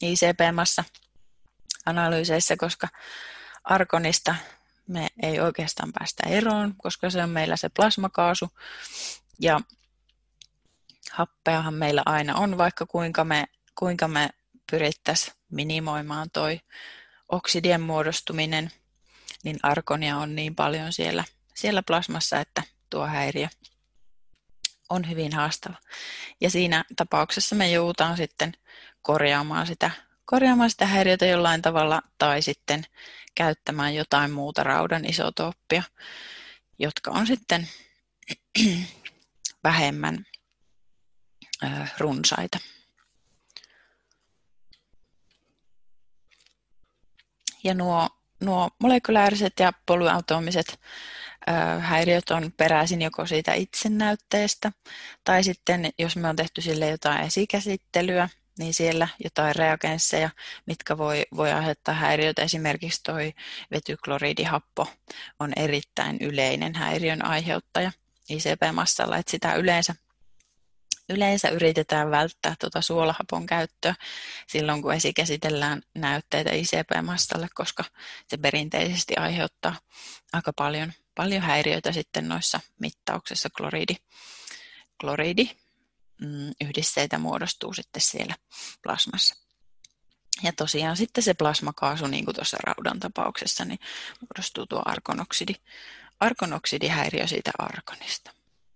ICP-massa-analyyseissä, koska argonista me ei oikeastaan päästä eroon, koska se on meillä se plasmakaasu. Ja happeahan meillä aina on, vaikka kuinka me pyrittäisiin minimoimaan toi oksidien muodostuminen, niin argonia on niin paljon siellä plasmassa, että tuo häiriö on hyvin haastava. Ja siinä tapauksessa me joudutaan sitten korjaamaan sitä häiriötä jollain tavalla tai sitten käyttämään jotain muuta raudan isotooppia, jotka on sitten vähemmän runsaita. Ja nuo molekylääriset ja polyatomiset häiriöt on peräisin joko siitä itsenäytteestä, tai sitten jos me on tehty sille jotain esikäsittelyä, niin siellä jotain reagensseja, mitkä voi aiheuttaa häiriöitä. Esimerkiksi tuo vetykloridihappo on erittäin yleinen häiriön aiheuttaja ICP-massalla, että sitä Yleensä yritetään välttää suolahapon käyttöä silloin, kun esikäsitellään näytteitä ICP-massalle, koska se perinteisesti aiheuttaa aika paljon häiriöitä sitten noissa mittauksissa. Kloriidiyhdisteitä muodostuu sitten siellä plasmassa. Ja tosiaan sitten se plasmakaasu, niin kuin tuossa raudan tapauksessa, niin muodostuu tuo argonoksidihäiriö siitä argonista.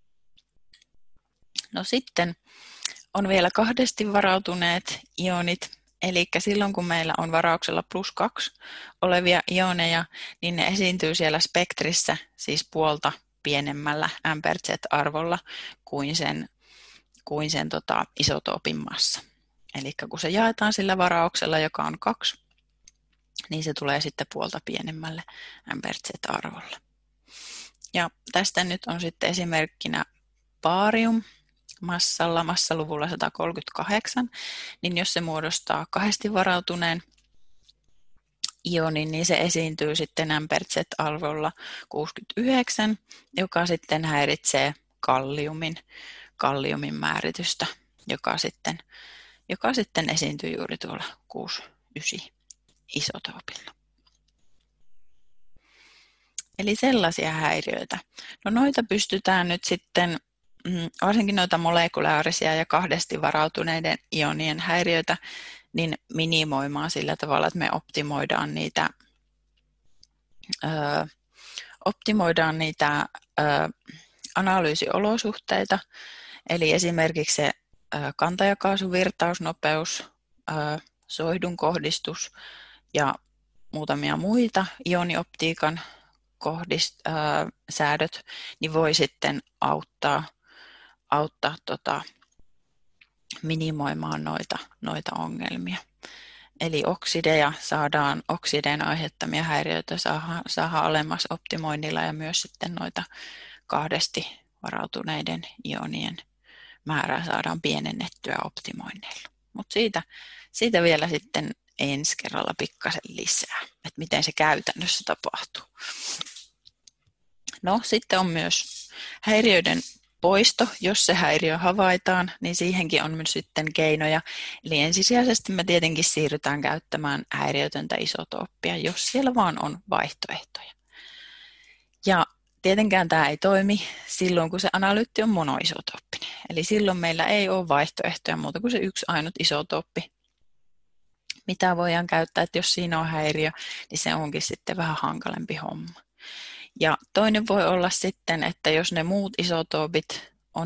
No sitten on vielä kahdesti varautuneet ionit, eli silloin kun meillä on varauksella +2 olevia ioneja, niin ne esiintyy siellä spektrissä siis puolta pienemmällä Amperes-Z-arvolla kuin sen isotoopin massa. Eli kun se jaetaan sillä varauksella, joka on 2, niin se tulee sitten puolta pienemmälle Amperes-Z-arvolle. Ja tästä nyt on sitten esimerkkinä baarium massaluvulla 138, niin jos se muodostaa kahdesti varautuneen ionin, niin se esiintyy sitten Amperes-Z-arvolla 69, joka sitten häiritsee kalliumin määritystä, joka sitten esiintyy juuri tuolla 69 isotoopilla. Eli sellaisia häiriöitä. No noita pystytään nyt sitten, varsinkin noita molekulaarisia ja kahdesti varautuneiden ionien häiriöitä, niin minimoimaan sillä tavalla, että me optimoidaan niitä analyysiolosuhteita, eli esimerkiksi se kantajakaasuvirtausnopeus, soihdun kohdistus ja muutamia muita ionioptiikan säädöt, niin voi sitten auttaa minimoimaan noita ongelmia. Eli oksideen aiheuttamia häiriöitä saadaan alemmas optimoinnilla ja myös sitten noita kahdesti varautuneiden ionien määrää saadaan pienennettyä optimoinneilla. Mutta siitä vielä sitten ensi kerralla pikkasen lisää, että miten se käytännössä tapahtuu. No sitten on myös häiriöiden poisto, jos se häiriö havaitaan, niin siihenkin on myös sitten keinoja. Eli ensisijaisesti me tietenkin siirrytään käyttämään häiriötöntä isotooppia, jos siellä vaan on vaihtoehtoja. Ja tietenkään tämä ei toimi silloin, kun se analyytti on monoisotooppinen. Eli silloin meillä ei ole vaihtoehtoja muuta kuin se yksi ainut isotooppi, mitä voidaan käyttää, että jos siinä on häiriö, niin se onkin sitten vähän hankalempi homma. Ja toinen voi olla sitten, että jos ne muut isotoopit on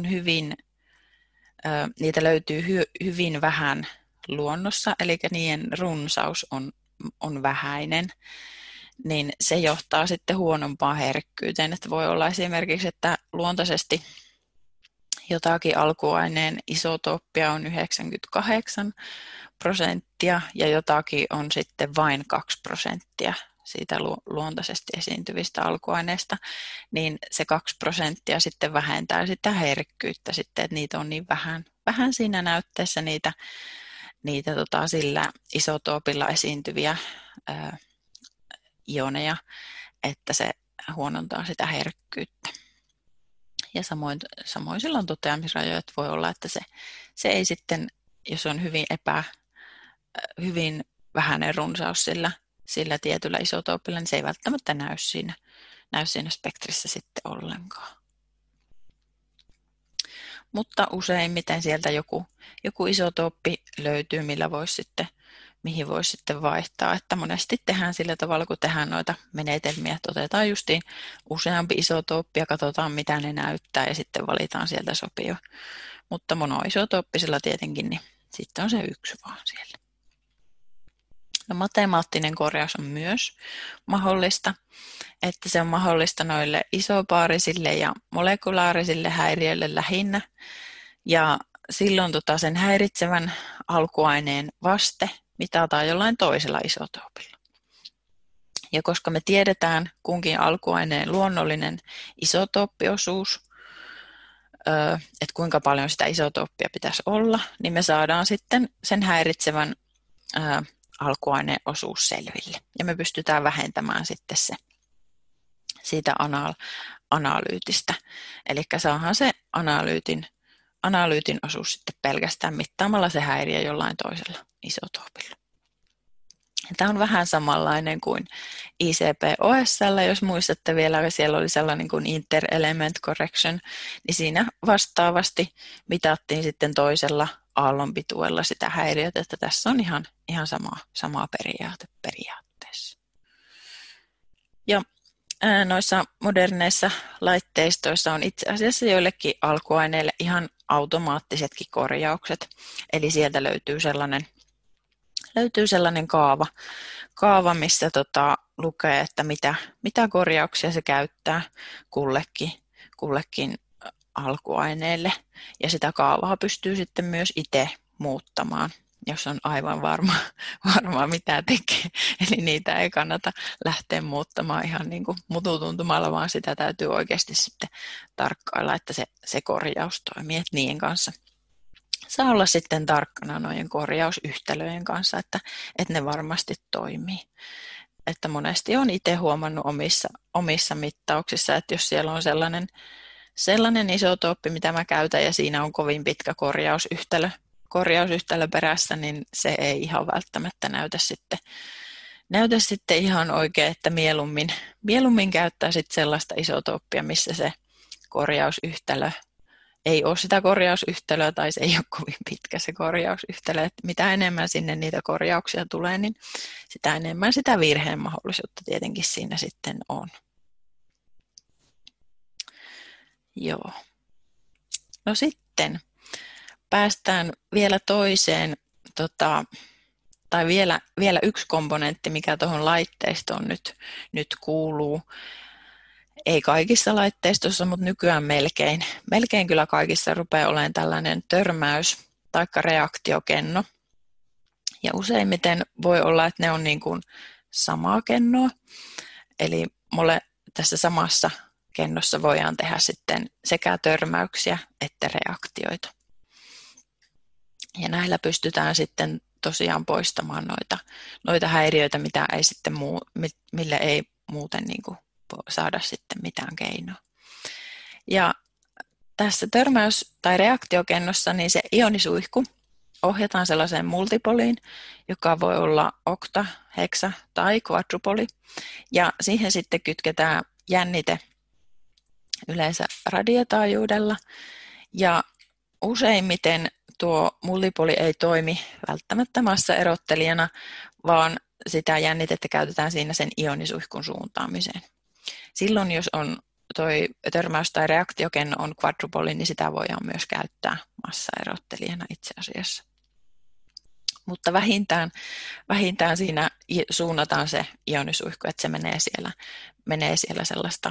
niitä löytyy hyvin vähän luonnossa, eli niiden runsaus on vähäinen, niin se johtaa sitten huonompaan herkkyyteen. Että voi olla esimerkiksi, että luontaisesti jotakin alkuaineen isotooppia on 98% ja jotakin on sitten vain 2% siitä luontaisesti esiintyvistä alkuaineista, niin se 2% sitten vähentää sitä herkkyyttä sitten, että niitä on niin vähän siinä näytteessä niitä sillä isotoopilla esiintyviä ioneja, että se huonontaa sitä herkkyyttä. Ja samoin silloin toteamisrajoja, että voi olla, että se ei sitten, jos on hyvin vähäinen runsaus sillä tietyllä isotoopilla, niin se ei välttämättä näy siinä spektrissä sitten ollenkaan. Mutta useimmiten sieltä joku isotooppi löytyy, mihin voisi sitten vaihtaa. Että monesti tehdään sillä tavalla, kun tehdään noita menetelmiä, että otetaan justiin useampi isotooppi ja katsotaan, mitä ne näyttää ja sitten valitaan sieltä sopiva. Mutta monoisotooppisella tietenkin, niin sitten on se yksi vaan siellä. No, matemaattinen korjaus on myös mahdollista, että se on mahdollista noille isopaarisille ja molekulaarisille häiriöille lähinnä. Ja silloin sen häiritsevän alkuaineen vaste mitataan jollain toisella isotoopilla. Ja koska me tiedetään kunkin alkuaineen luonnollinen isotooppiosuus, että kuinka paljon sitä isotooppia pitäisi olla, niin me saadaan sitten sen häiritsevän alkuaineen osuus selville. Ja me pystytään vähentämään sitten se siitä analyytistä. Eli saadaan se analyytin analyytin osuus sitten pelkästään mittaamalla se häiriö jollain toisella isotoopilla. Tämä on vähän samanlainen kuin ICP-OSL, jos muistatte vielä, siellä oli sellainen kuin inter-element correction, niin siinä vastaavasti mitattiin sitten toisella aallonpituudella sitä häiriötä, että tässä on ihan sama periaate periaatteessa. Ja noissa moderneissa laitteistoissa on itse asiassa joillekin alkuaineille ihan automaattisetkin korjaukset, eli sieltä löytyy sellainen kaava missä lukee, että mitä korjauksia se käyttää kullekin alkuaineelle. Ja sitä kaavaa pystyy sitten myös itse muuttamaan, jos on aivan varma mitä tekee. Eli niitä ei kannata lähteä muuttamaan ihan niin kuin mututuntumalla, vaan sitä täytyy oikeasti sitten tarkkailla, että se korjaus toimii. Että niiden kanssa saa olla sitten tarkkana noiden korjausyhtälöjen kanssa, että ne varmasti toimii. Että monesti olen itse huomannut omissa mittauksissa, että jos siellä on sellainen isotooppi, mitä mä käytän ja siinä on kovin pitkä korjausyhtälö perässä, niin se ei ihan välttämättä näytä sitten ihan oikein, että mieluummin käyttää sitten sellaista isotooppia, missä se korjausyhtälö ei ole sitä korjausyhtälöä tai se ei ole kovin pitkä se korjausyhtälö. Että mitä enemmän sinne niitä korjauksia tulee, niin sitä enemmän sitä virheen mahdollisuutta tietenkin siinä sitten on. Joo. No sitten päästään vielä toiseen, tai vielä yksi komponentti, mikä tuohon laitteistoon nyt kuuluu. Ei kaikissa laitteistossa, mutta nykyään melkein kyllä kaikissa rupeaa olemaan tällainen törmäys- tai reaktiokenno. Ja useimmiten voi olla, että ne on niin kuin samaa kennoa. Eli tässä samassa kennossa voidaan tehdä sitten sekä törmäyksiä että reaktioita. Ja näillä pystytään sitten tosiaan poistamaan noita häiriöitä, mille ei muuten niin kuin saada sitten mitään keinoa. Ja tässä törmäys- tai reaktiokennossa niin se ionisuihku ohjataan sellaiseen multipoliin, joka voi olla okta, heksa tai quadrupoli. Ja siihen sitten kytketään jännite yleensä radiotaajuudella. Ja useimmiten tuo multipoli ei toimi välttämättä massaerottelijana, vaan sitä jännitettä käytetään siinä sen ionisuihkun suuntaamiseen. Silloin, jos on toi törmäys- tai reaktiokenno on quadrupoli, niin sitä voidaan myös käyttää massaerottelijana itse asiassa. Mutta vähintään siinä suunnataan se ionisuihku, että se menee siellä sellaista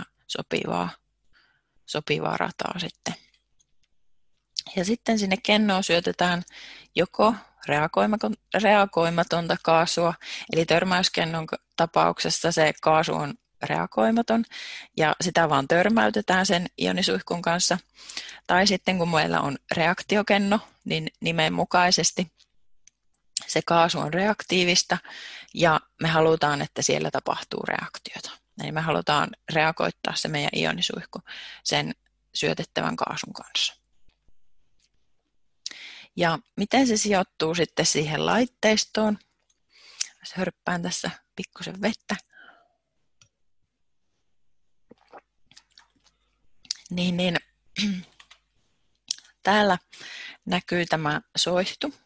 sopivaa rataa sitten. Ja sitten sinne kennoon syötetään joko reagoimatonta kaasua, eli törmäyskennon tapauksessa se kaasu on reagoimaton ja sitä vaan törmäytetään sen ionisuihkun kanssa. Tai sitten kun meillä on reaktiokenno, niin nimen mukaisesti se kaasu on reaktiivista ja me halutaan, että siellä tapahtuu reaktiota. Eli me halutaan reagoittaa se meidän ionisuihku sen syötettävän kaasun kanssa. Ja miten se sijoittuu sitten siihen laitteistoon? Hörppään tässä pikkusen vettä. Niin, täällä näkyy tämä soihtu,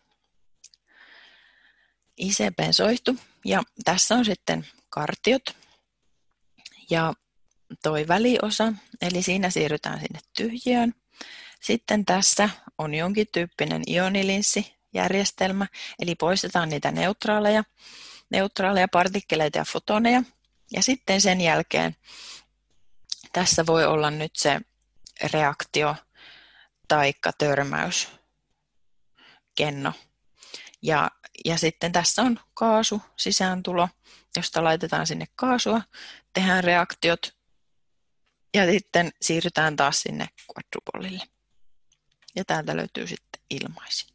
ICP-soihtu, ja tässä on sitten kartiot ja toi väliosa, eli siinä siirrytään sinne tyhjiöön. Sitten tässä on jonkin tyyppinen ionilinssijärjestelmä, eli poistetaan niitä neutraaleja partikkeleita ja fotoneja, ja sitten sen jälkeen tässä voi olla nyt se reaktio taikka törmäyskenno. Ja sitten tässä on kaasu sisääntulo, josta laitetaan sinne kaasua, tehdään reaktiot ja sitten siirrytään taas sinne quadrupolille. Ja täältä löytyy sitten ilmaisin.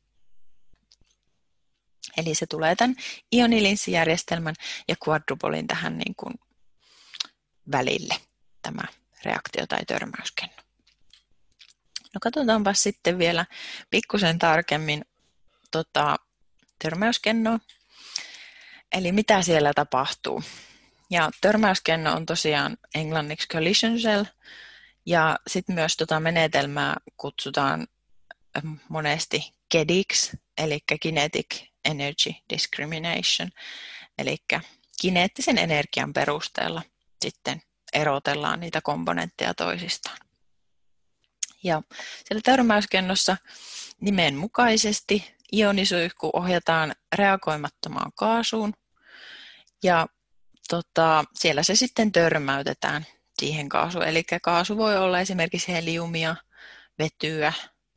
Eli se tulee tämän ionilinssijärjestelmän ja quadrupolin tähän niin kuin välille, tämä reaktio- tai törmäyskenno. No katsotaanpa sitten vielä pikkusen tarkemmin törmäyskennoa, eli mitä siellä tapahtuu. Ja törmäyskenno on tosiaan englanniksi collision cell, ja sitten myös menetelmää kutsutaan monesti KEDIksi, eli Kinetic Energy Discrimination, eli kineettisen energian perusteella sitten erotellaan niitä komponentteja toisistaan. Ja siellä törmäyskennossa nimen mukaisesti ionisuihku ohjataan reagoimattomaan kaasuun, ja siellä se sitten törmäytetään siihen kaasuun. Eli kaasu voi olla esimerkiksi heliumia, vetyä.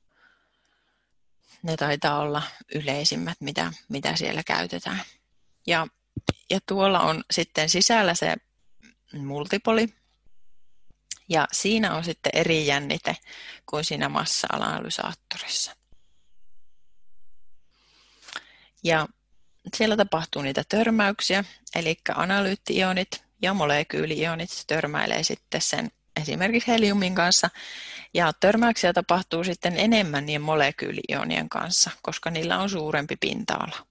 Ne taitaa olla yleisimmät, mitä siellä käytetään. Ja tuolla on sitten sisällä se multipoli. Ja siinä on sitten eri jännite kuin siinä massa-analysaattorissa. Ja siellä tapahtuu niitä törmäyksiä, eli analyytti-ionit ja molekyyli-ionit törmäilee sitten sen esimerkiksi heliumin kanssa. Ja törmäyksiä tapahtuu sitten enemmän niiden molekyyli-ionien kanssa, koska niillä on suurempi pinta-ala.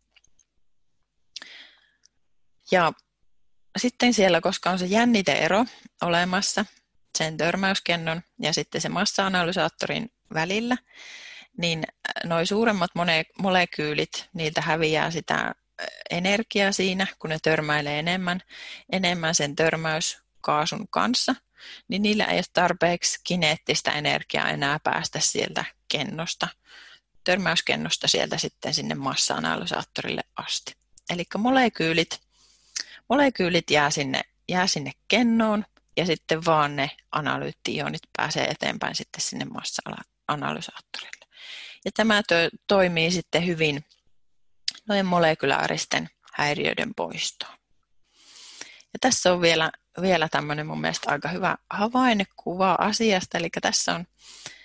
Ja sitten siellä, koska on se jänniteero olemassa sen törmäyskennon ja sitten se massa-analysaattorin välillä, niin nuo suuremmat molekyylit, niiltä häviää sitä energiaa siinä, kun ne törmäilee enemmän sen törmäyskaasun kanssa, niin niillä ei ole tarpeeksi kineettistä energiaa enää päästä sieltä törmäyskennosta sieltä sitten sinne massa-analysaattorille asti. Eli molekyylit jää sinne kennoon ja sitten vaan ne analyytti-ionit pääsee eteenpäin sitten sinne massa-analysaattorille. Ja tämä toimii sitten hyvin noiden molekulaaristen häiriöiden poistoon. Ja tässä on vielä tämmöinen mun mielestä aika hyvä havainnekuva asiasta, eli tässä on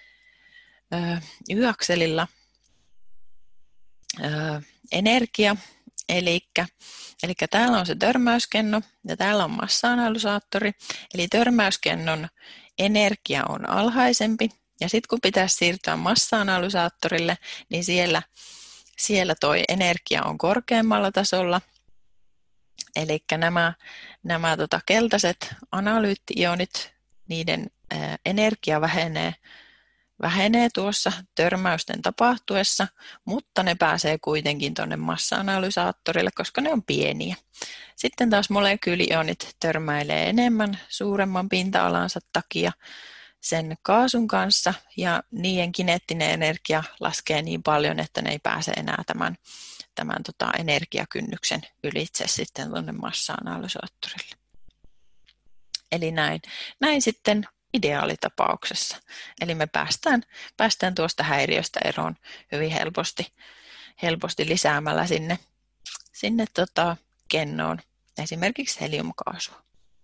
Y-akselilla energia, eli täällä on se törmäyskenno ja täällä on massa-analysaattori, eli törmäyskennon energia on alhaisempi, ja sitten kun pitäisi siirtyä massa-analysaattorille, niin siellä toi energia on korkeammalla tasolla, eli nämä keltaiset analyytti-ionit, niiden energia vähenee tuossa törmäysten tapahtuessa, mutta ne pääsee kuitenkin tuonne massa-analysaattorille, koska ne on pieniä. Sitten taas molekyyli-ionit törmäilee enemmän suuremman pinta-alansa takia sen kaasun kanssa, ja niiden kineettinen energia laskee niin paljon, että ne ei pääse enää tämän energiakynnyksen ylitse sitten tuonne massa-analysaattorille. Eli näin sitten ideaalitapauksessa. Eli me päästään tuosta häiriöstä eroon hyvin helposti lisäämällä sinne kennoon esimerkiksi heliumkaasua.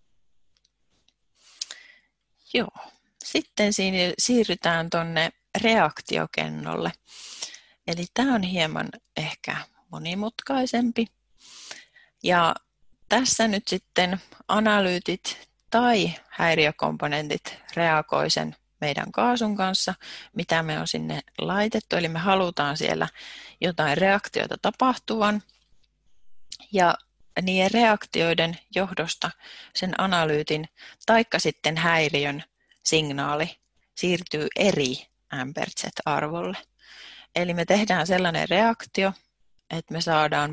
Joo. Sitten siirrytään tuonne reaktiokennolle. Eli tämä on hieman ehkä monimutkaisempi. Ja tässä nyt sitten analyytit tai häiriökomponentit reagoi sen meidän kaasun kanssa, mitä me on sinne laitettu. Eli me halutaan siellä jotain reaktioita tapahtuvan. Ja niiden reaktioiden johdosta sen analyytin taikka sitten häiriön signaali siirtyy eri Ampereset-arvolle. Eli me tehdään sellainen reaktio, että me saadaan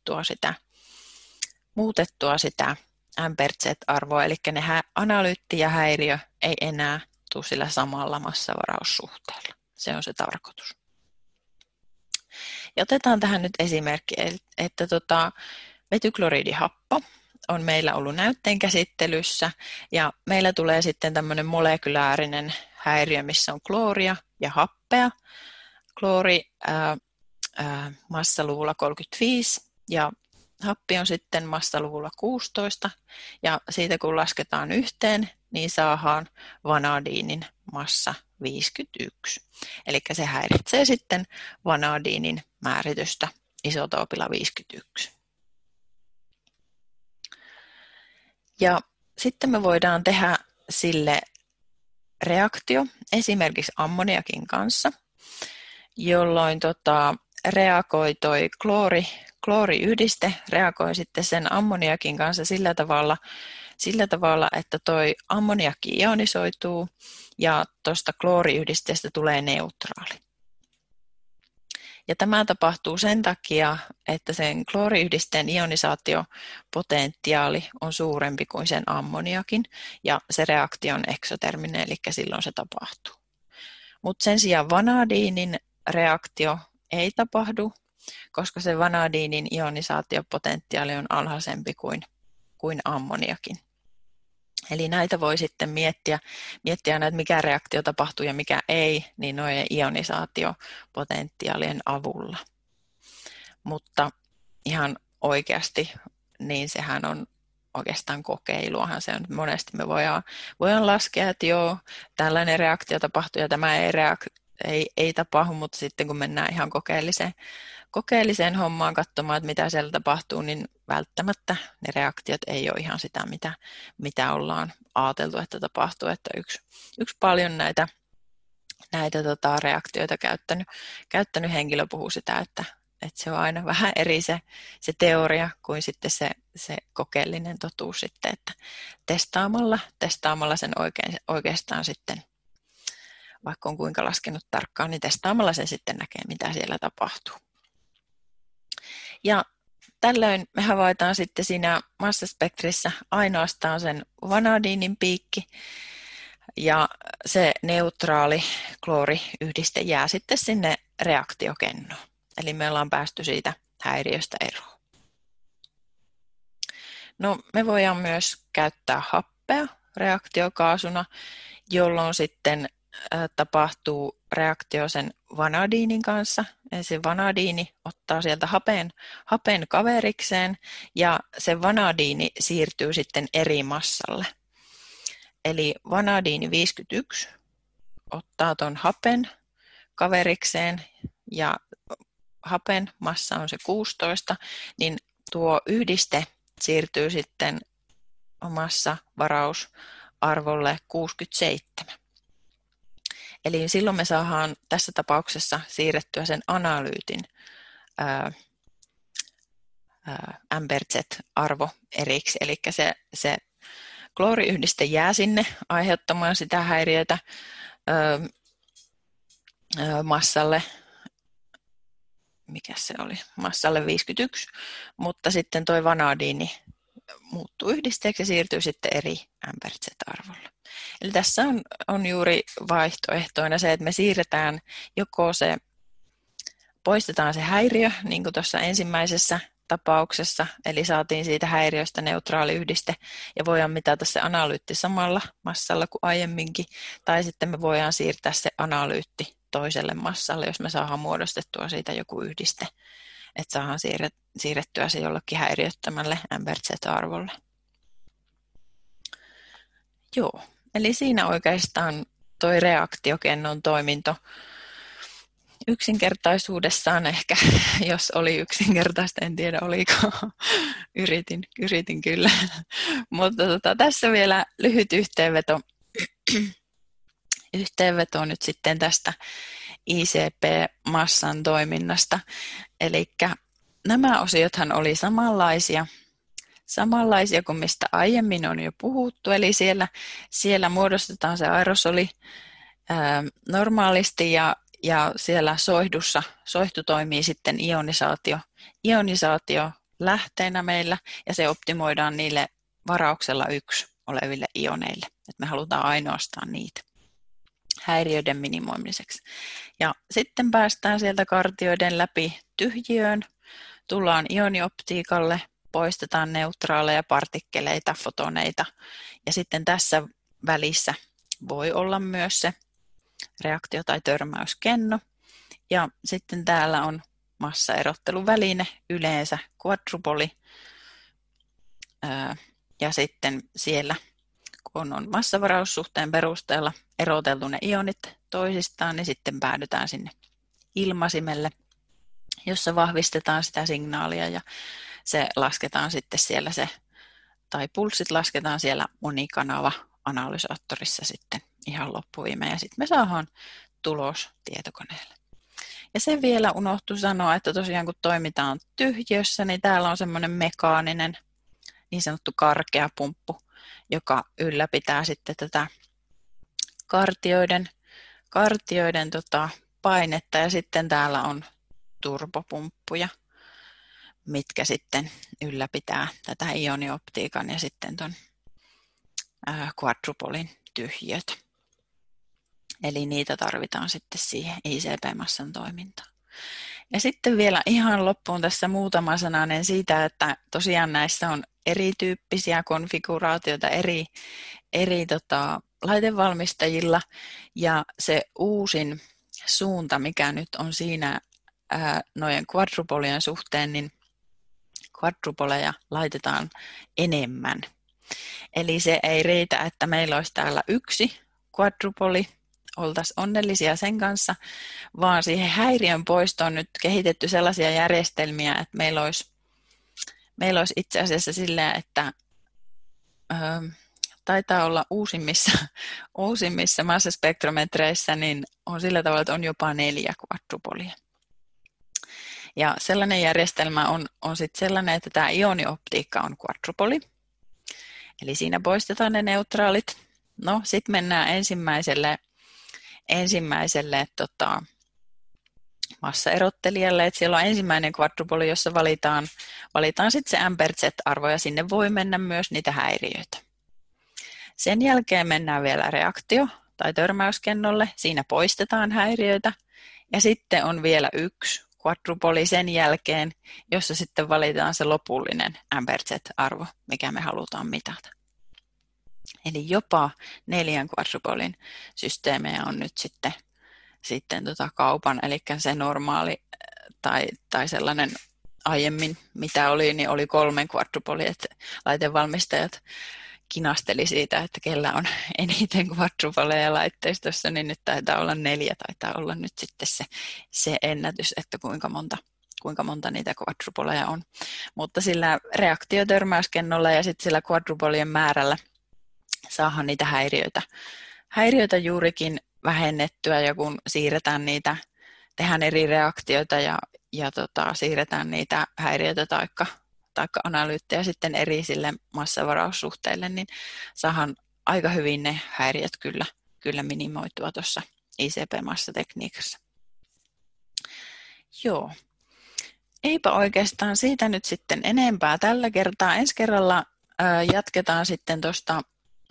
muutettua sitä Ampereset-arvoa, eli ne analyytti ja häiriö ei enää tule sillä samalla massavaraussuhteella. Se on se tarkoitus. Ja otetaan tähän nyt esimerkki, että metykloriidihappo on meillä ollut näytteen käsittelyssä, ja meillä tulee sitten tämmöinen molekulaarinen häiriö, missä on klooria ja happea. Kloori massaluvulla 35 ja happi on sitten massaluvulla 16, ja siitä kun lasketaan yhteen, niin saadaan vanadiinin massa 51. Eli se häiritsee sitten vanadiinin määritystä isotoopilla 51. Ja sitten me voidaan tehdä sille reaktio esimerkiksi ammoniakin kanssa, jolloin reagoi toi klooriyhdiste, reagoi sitten sen ammoniakin kanssa sillä tavalla, että toi ammoniakki ionisoituu ja tuosta klooriyhdisteestä tulee neutraali. Ja tämä tapahtuu sen takia, että sen klooriyhdisteen ionisaatiopotentiaali on suurempi kuin sen ammoniakin, ja se reaktio on eksoterminen, eli silloin se tapahtuu. Mutta sen sijaan vanadiinin reaktio ei tapahdu, koska se vanadiinin ionisaatiopotentiaali on alhaisempi kuin ammoniakin. Eli näitä voi sitten miettiä näitä, mikä reaktio tapahtuu ja mikä ei, niin noiden ionisaatiopotentiaalien avulla. Mutta ihan oikeasti, niin sehän on oikeastaan kokeiluahan se on. Monesti me voidaan laskea, että joo, tällainen reaktio tapahtuu ja tämä ei tapahdu, mutta sitten kun mennään ihan kokeelliseen hommaan katsomaan, että mitä siellä tapahtuu, niin välttämättä ne reaktiot ei ole ihan sitä, mitä ollaan ajateltu, että tapahtuu. Että yksi paljon näitä reaktioita käyttänyt henkilö puhuu sitä, että se on aina vähän eri se teoria kuin sitten se kokeellinen totuus sitten, että testaamalla sen oikeastaan sitten, vaikka on kuinka laskenut tarkkaan, niin testaamalla sen sitten näkee, mitä siellä tapahtuu. Ja tällöin me havaitaan sitten siinä massaspektrissä ainoastaan sen vanadiinin piikki, ja se neutraali klooriyhdiste jää sitten sinne reaktiokennoon. Eli me ollaan päästy siitä häiriöstä eroon. No, me voidaan myös käyttää happea reaktiokaasuna, jolloin sitten tapahtuu reaktio sen vanadiinin kanssa. Eli se vanadiini ottaa sieltä hapen kaverikseen ja se vanadiini siirtyy sitten eri massalle. Eli vanadiini 51 ottaa tuon hapen kaverikseen ja hapen massa on se 16, niin tuo yhdiste siirtyy sitten omassa varausarvolle 67. Eli silloin me saadaan tässä tapauksessa siirrettyä sen analyytin Amberz-arvo eriksi, eli se klooriyhdiste jää sinne aiheuttamaan sitä häiriötä massalle, mikä se oli, massalle 51, mutta sitten tuo vanadiini muuttuu yhdisteeksi ja siirtyy sitten eri Amberz-arvolle. Eli tässä on juuri vaihtoehtoina se, että me siirretään poistetaan se häiriö, niin kuin tuossa ensimmäisessä tapauksessa, eli saatiin siitä häiriöstä neutraali yhdiste ja voidaan mitata se analyytti samalla massalla kuin aiemminkin, tai sitten me voidaan siirtää se analyytti toiselle massalle, jos me saadaan muodostettua siitä joku yhdiste, että saadaan siirrettyä se jollekin häiriöttömälle Amberz-arvolle. Joo, eli siinä oikeastaan toi reaktiokennon toiminto yksinkertaisuudessaan ehkä, jos oli yksinkertaista, en tiedä oliko, yritin kyllä, mutta tässä vielä lyhyt yhteenveto nyt sitten tästä ICP-massan toiminnasta, eli nämä osiothan oli samanlaisia kuin mistä aiemmin on jo puhuttu, eli siellä muodostetaan se aerosoli normaalisti ja siellä soihtu toimii sitten ionisaatio lähteenä meillä ja se optimoidaan niille varauksella 1 oleville ioneille, että me halutaan ainoastaan niitä häiriöiden minimoimiseksi. Ja sitten päästään sieltä kartioiden läpi tyhjiöön, tullaan ionioptiikalle, poistetaan neutraaleja partikkeleita, fotoneita ja sitten tässä välissä voi olla myös se reaktio- tai törmäyskenno. Ja sitten täällä on massaerotteluväline, yleensä quadrupoli. Ja sitten siellä, kun on massavaraussuhteen perusteella eroteltu ne ionit toisistaan, niin sitten päädytään sinne ilmasimelle, jossa vahvistetaan sitä signaalia ja se lasketaan sitten siellä tai pulssit lasketaan siellä monikanava analysaattorissa sitten ihan loppuviimein ja sitten me saadaan tulos tietokoneelle. Ja se vielä unohtui sanoa, että tosiaan kun toimitaan tyhjiössä, niin täällä on semmoinen mekaaninen niin sanottu karkea pumppu, joka ylläpitää sitten tätä kartioiden painetta ja sitten täällä on turbopumppuja, mitkä sitten ylläpitää tätä ionioptiikan ja sitten ton quadrupolin tyhjiötä. Eli niitä tarvitaan sitten siihen ICP-massan toimintaan. Ja sitten vielä ihan loppuun tässä muutama sananen siitä, että tosiaan näissä on erityyppisiä konfiguraatioita eri laitevalmistajilla ja se uusin suunta, mikä nyt on siinä noiden quadrupolien suhteen, niin quadrupoleja laitetaan enemmän. Eli se ei riitä, että meillä olisi täällä yksi quadrupoli, oltaisiin onnellisia sen kanssa, vaan siihen häiriön poistoon on nyt kehitetty sellaisia järjestelmiä, että meillä olisi itse asiassa silleen, että taitaa olla uusimmissa massaspektrometreissä, niin on sillä tavalla, että on jopa 4 quadrupolia. Ja sellainen järjestelmä on sitten sellainen, että tämä ionioptiikka on quadrupoli, eli siinä poistetaan ne neutraalit. No, sitten mennään ensimmäiselle massaerottelijalle, että siellä on ensimmäinen quadrupoli, jossa valitaan sitten se Ampersett-arvo ja sinne voi mennä myös niitä häiriöitä. Sen jälkeen mennään vielä reaktio- tai törmäyskennolle, siinä poistetaan häiriöitä ja sitten on vielä yksi quadrupoli sen jälkeen, jossa sitten valitaan se lopullinen Ampersett-arvo, mikä me halutaan mitata. Eli jopa 4 quadrupolin systeemejä on nyt sitten kaupan, eli se normaali tai sellainen aiemmin, mitä oli, niin oli 3 quadrupolia, että laitevalmistajat kinasteli siitä, että kellä on eniten quadrupoleja laitteistossa, niin nyt taitaa olla 4, taitaa olla nyt sitten se ennätys, että kuinka monta niitä quadrupoleja on. Mutta sillä reaktiotörmäyskennolla ja sitten sillä quadrupolien määrällä saadaan niitä häiriöitä juurikin vähennettyä, ja kun siirretään niitä, tehdään eri reaktioita ja siirretään niitä häiriöitä taikka analyyttejä sitten eri sille massavaraussuhteille, niin saadaan aika hyvin ne häiriöt kyllä minimoitua tuossa ICP-massatekniikassa. Joo. Eipä oikeastaan siitä nyt sitten enempää tällä kertaa. Ensi kerralla jatketaan sitten tuosta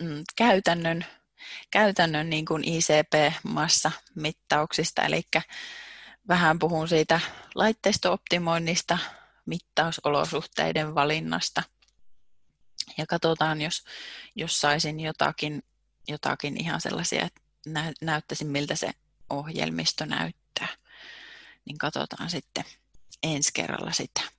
käytännön niin kuin ICP-massamittauksista, eli vähän puhun siitä laitteisto-optimoinnista, mittausolosuhteiden valinnasta ja katsotaan, jos saisin jotakin ihan sellaisia, että näyttäisin miltä se ohjelmisto näyttää, niin katsotaan sitten ensi kerralla sitä.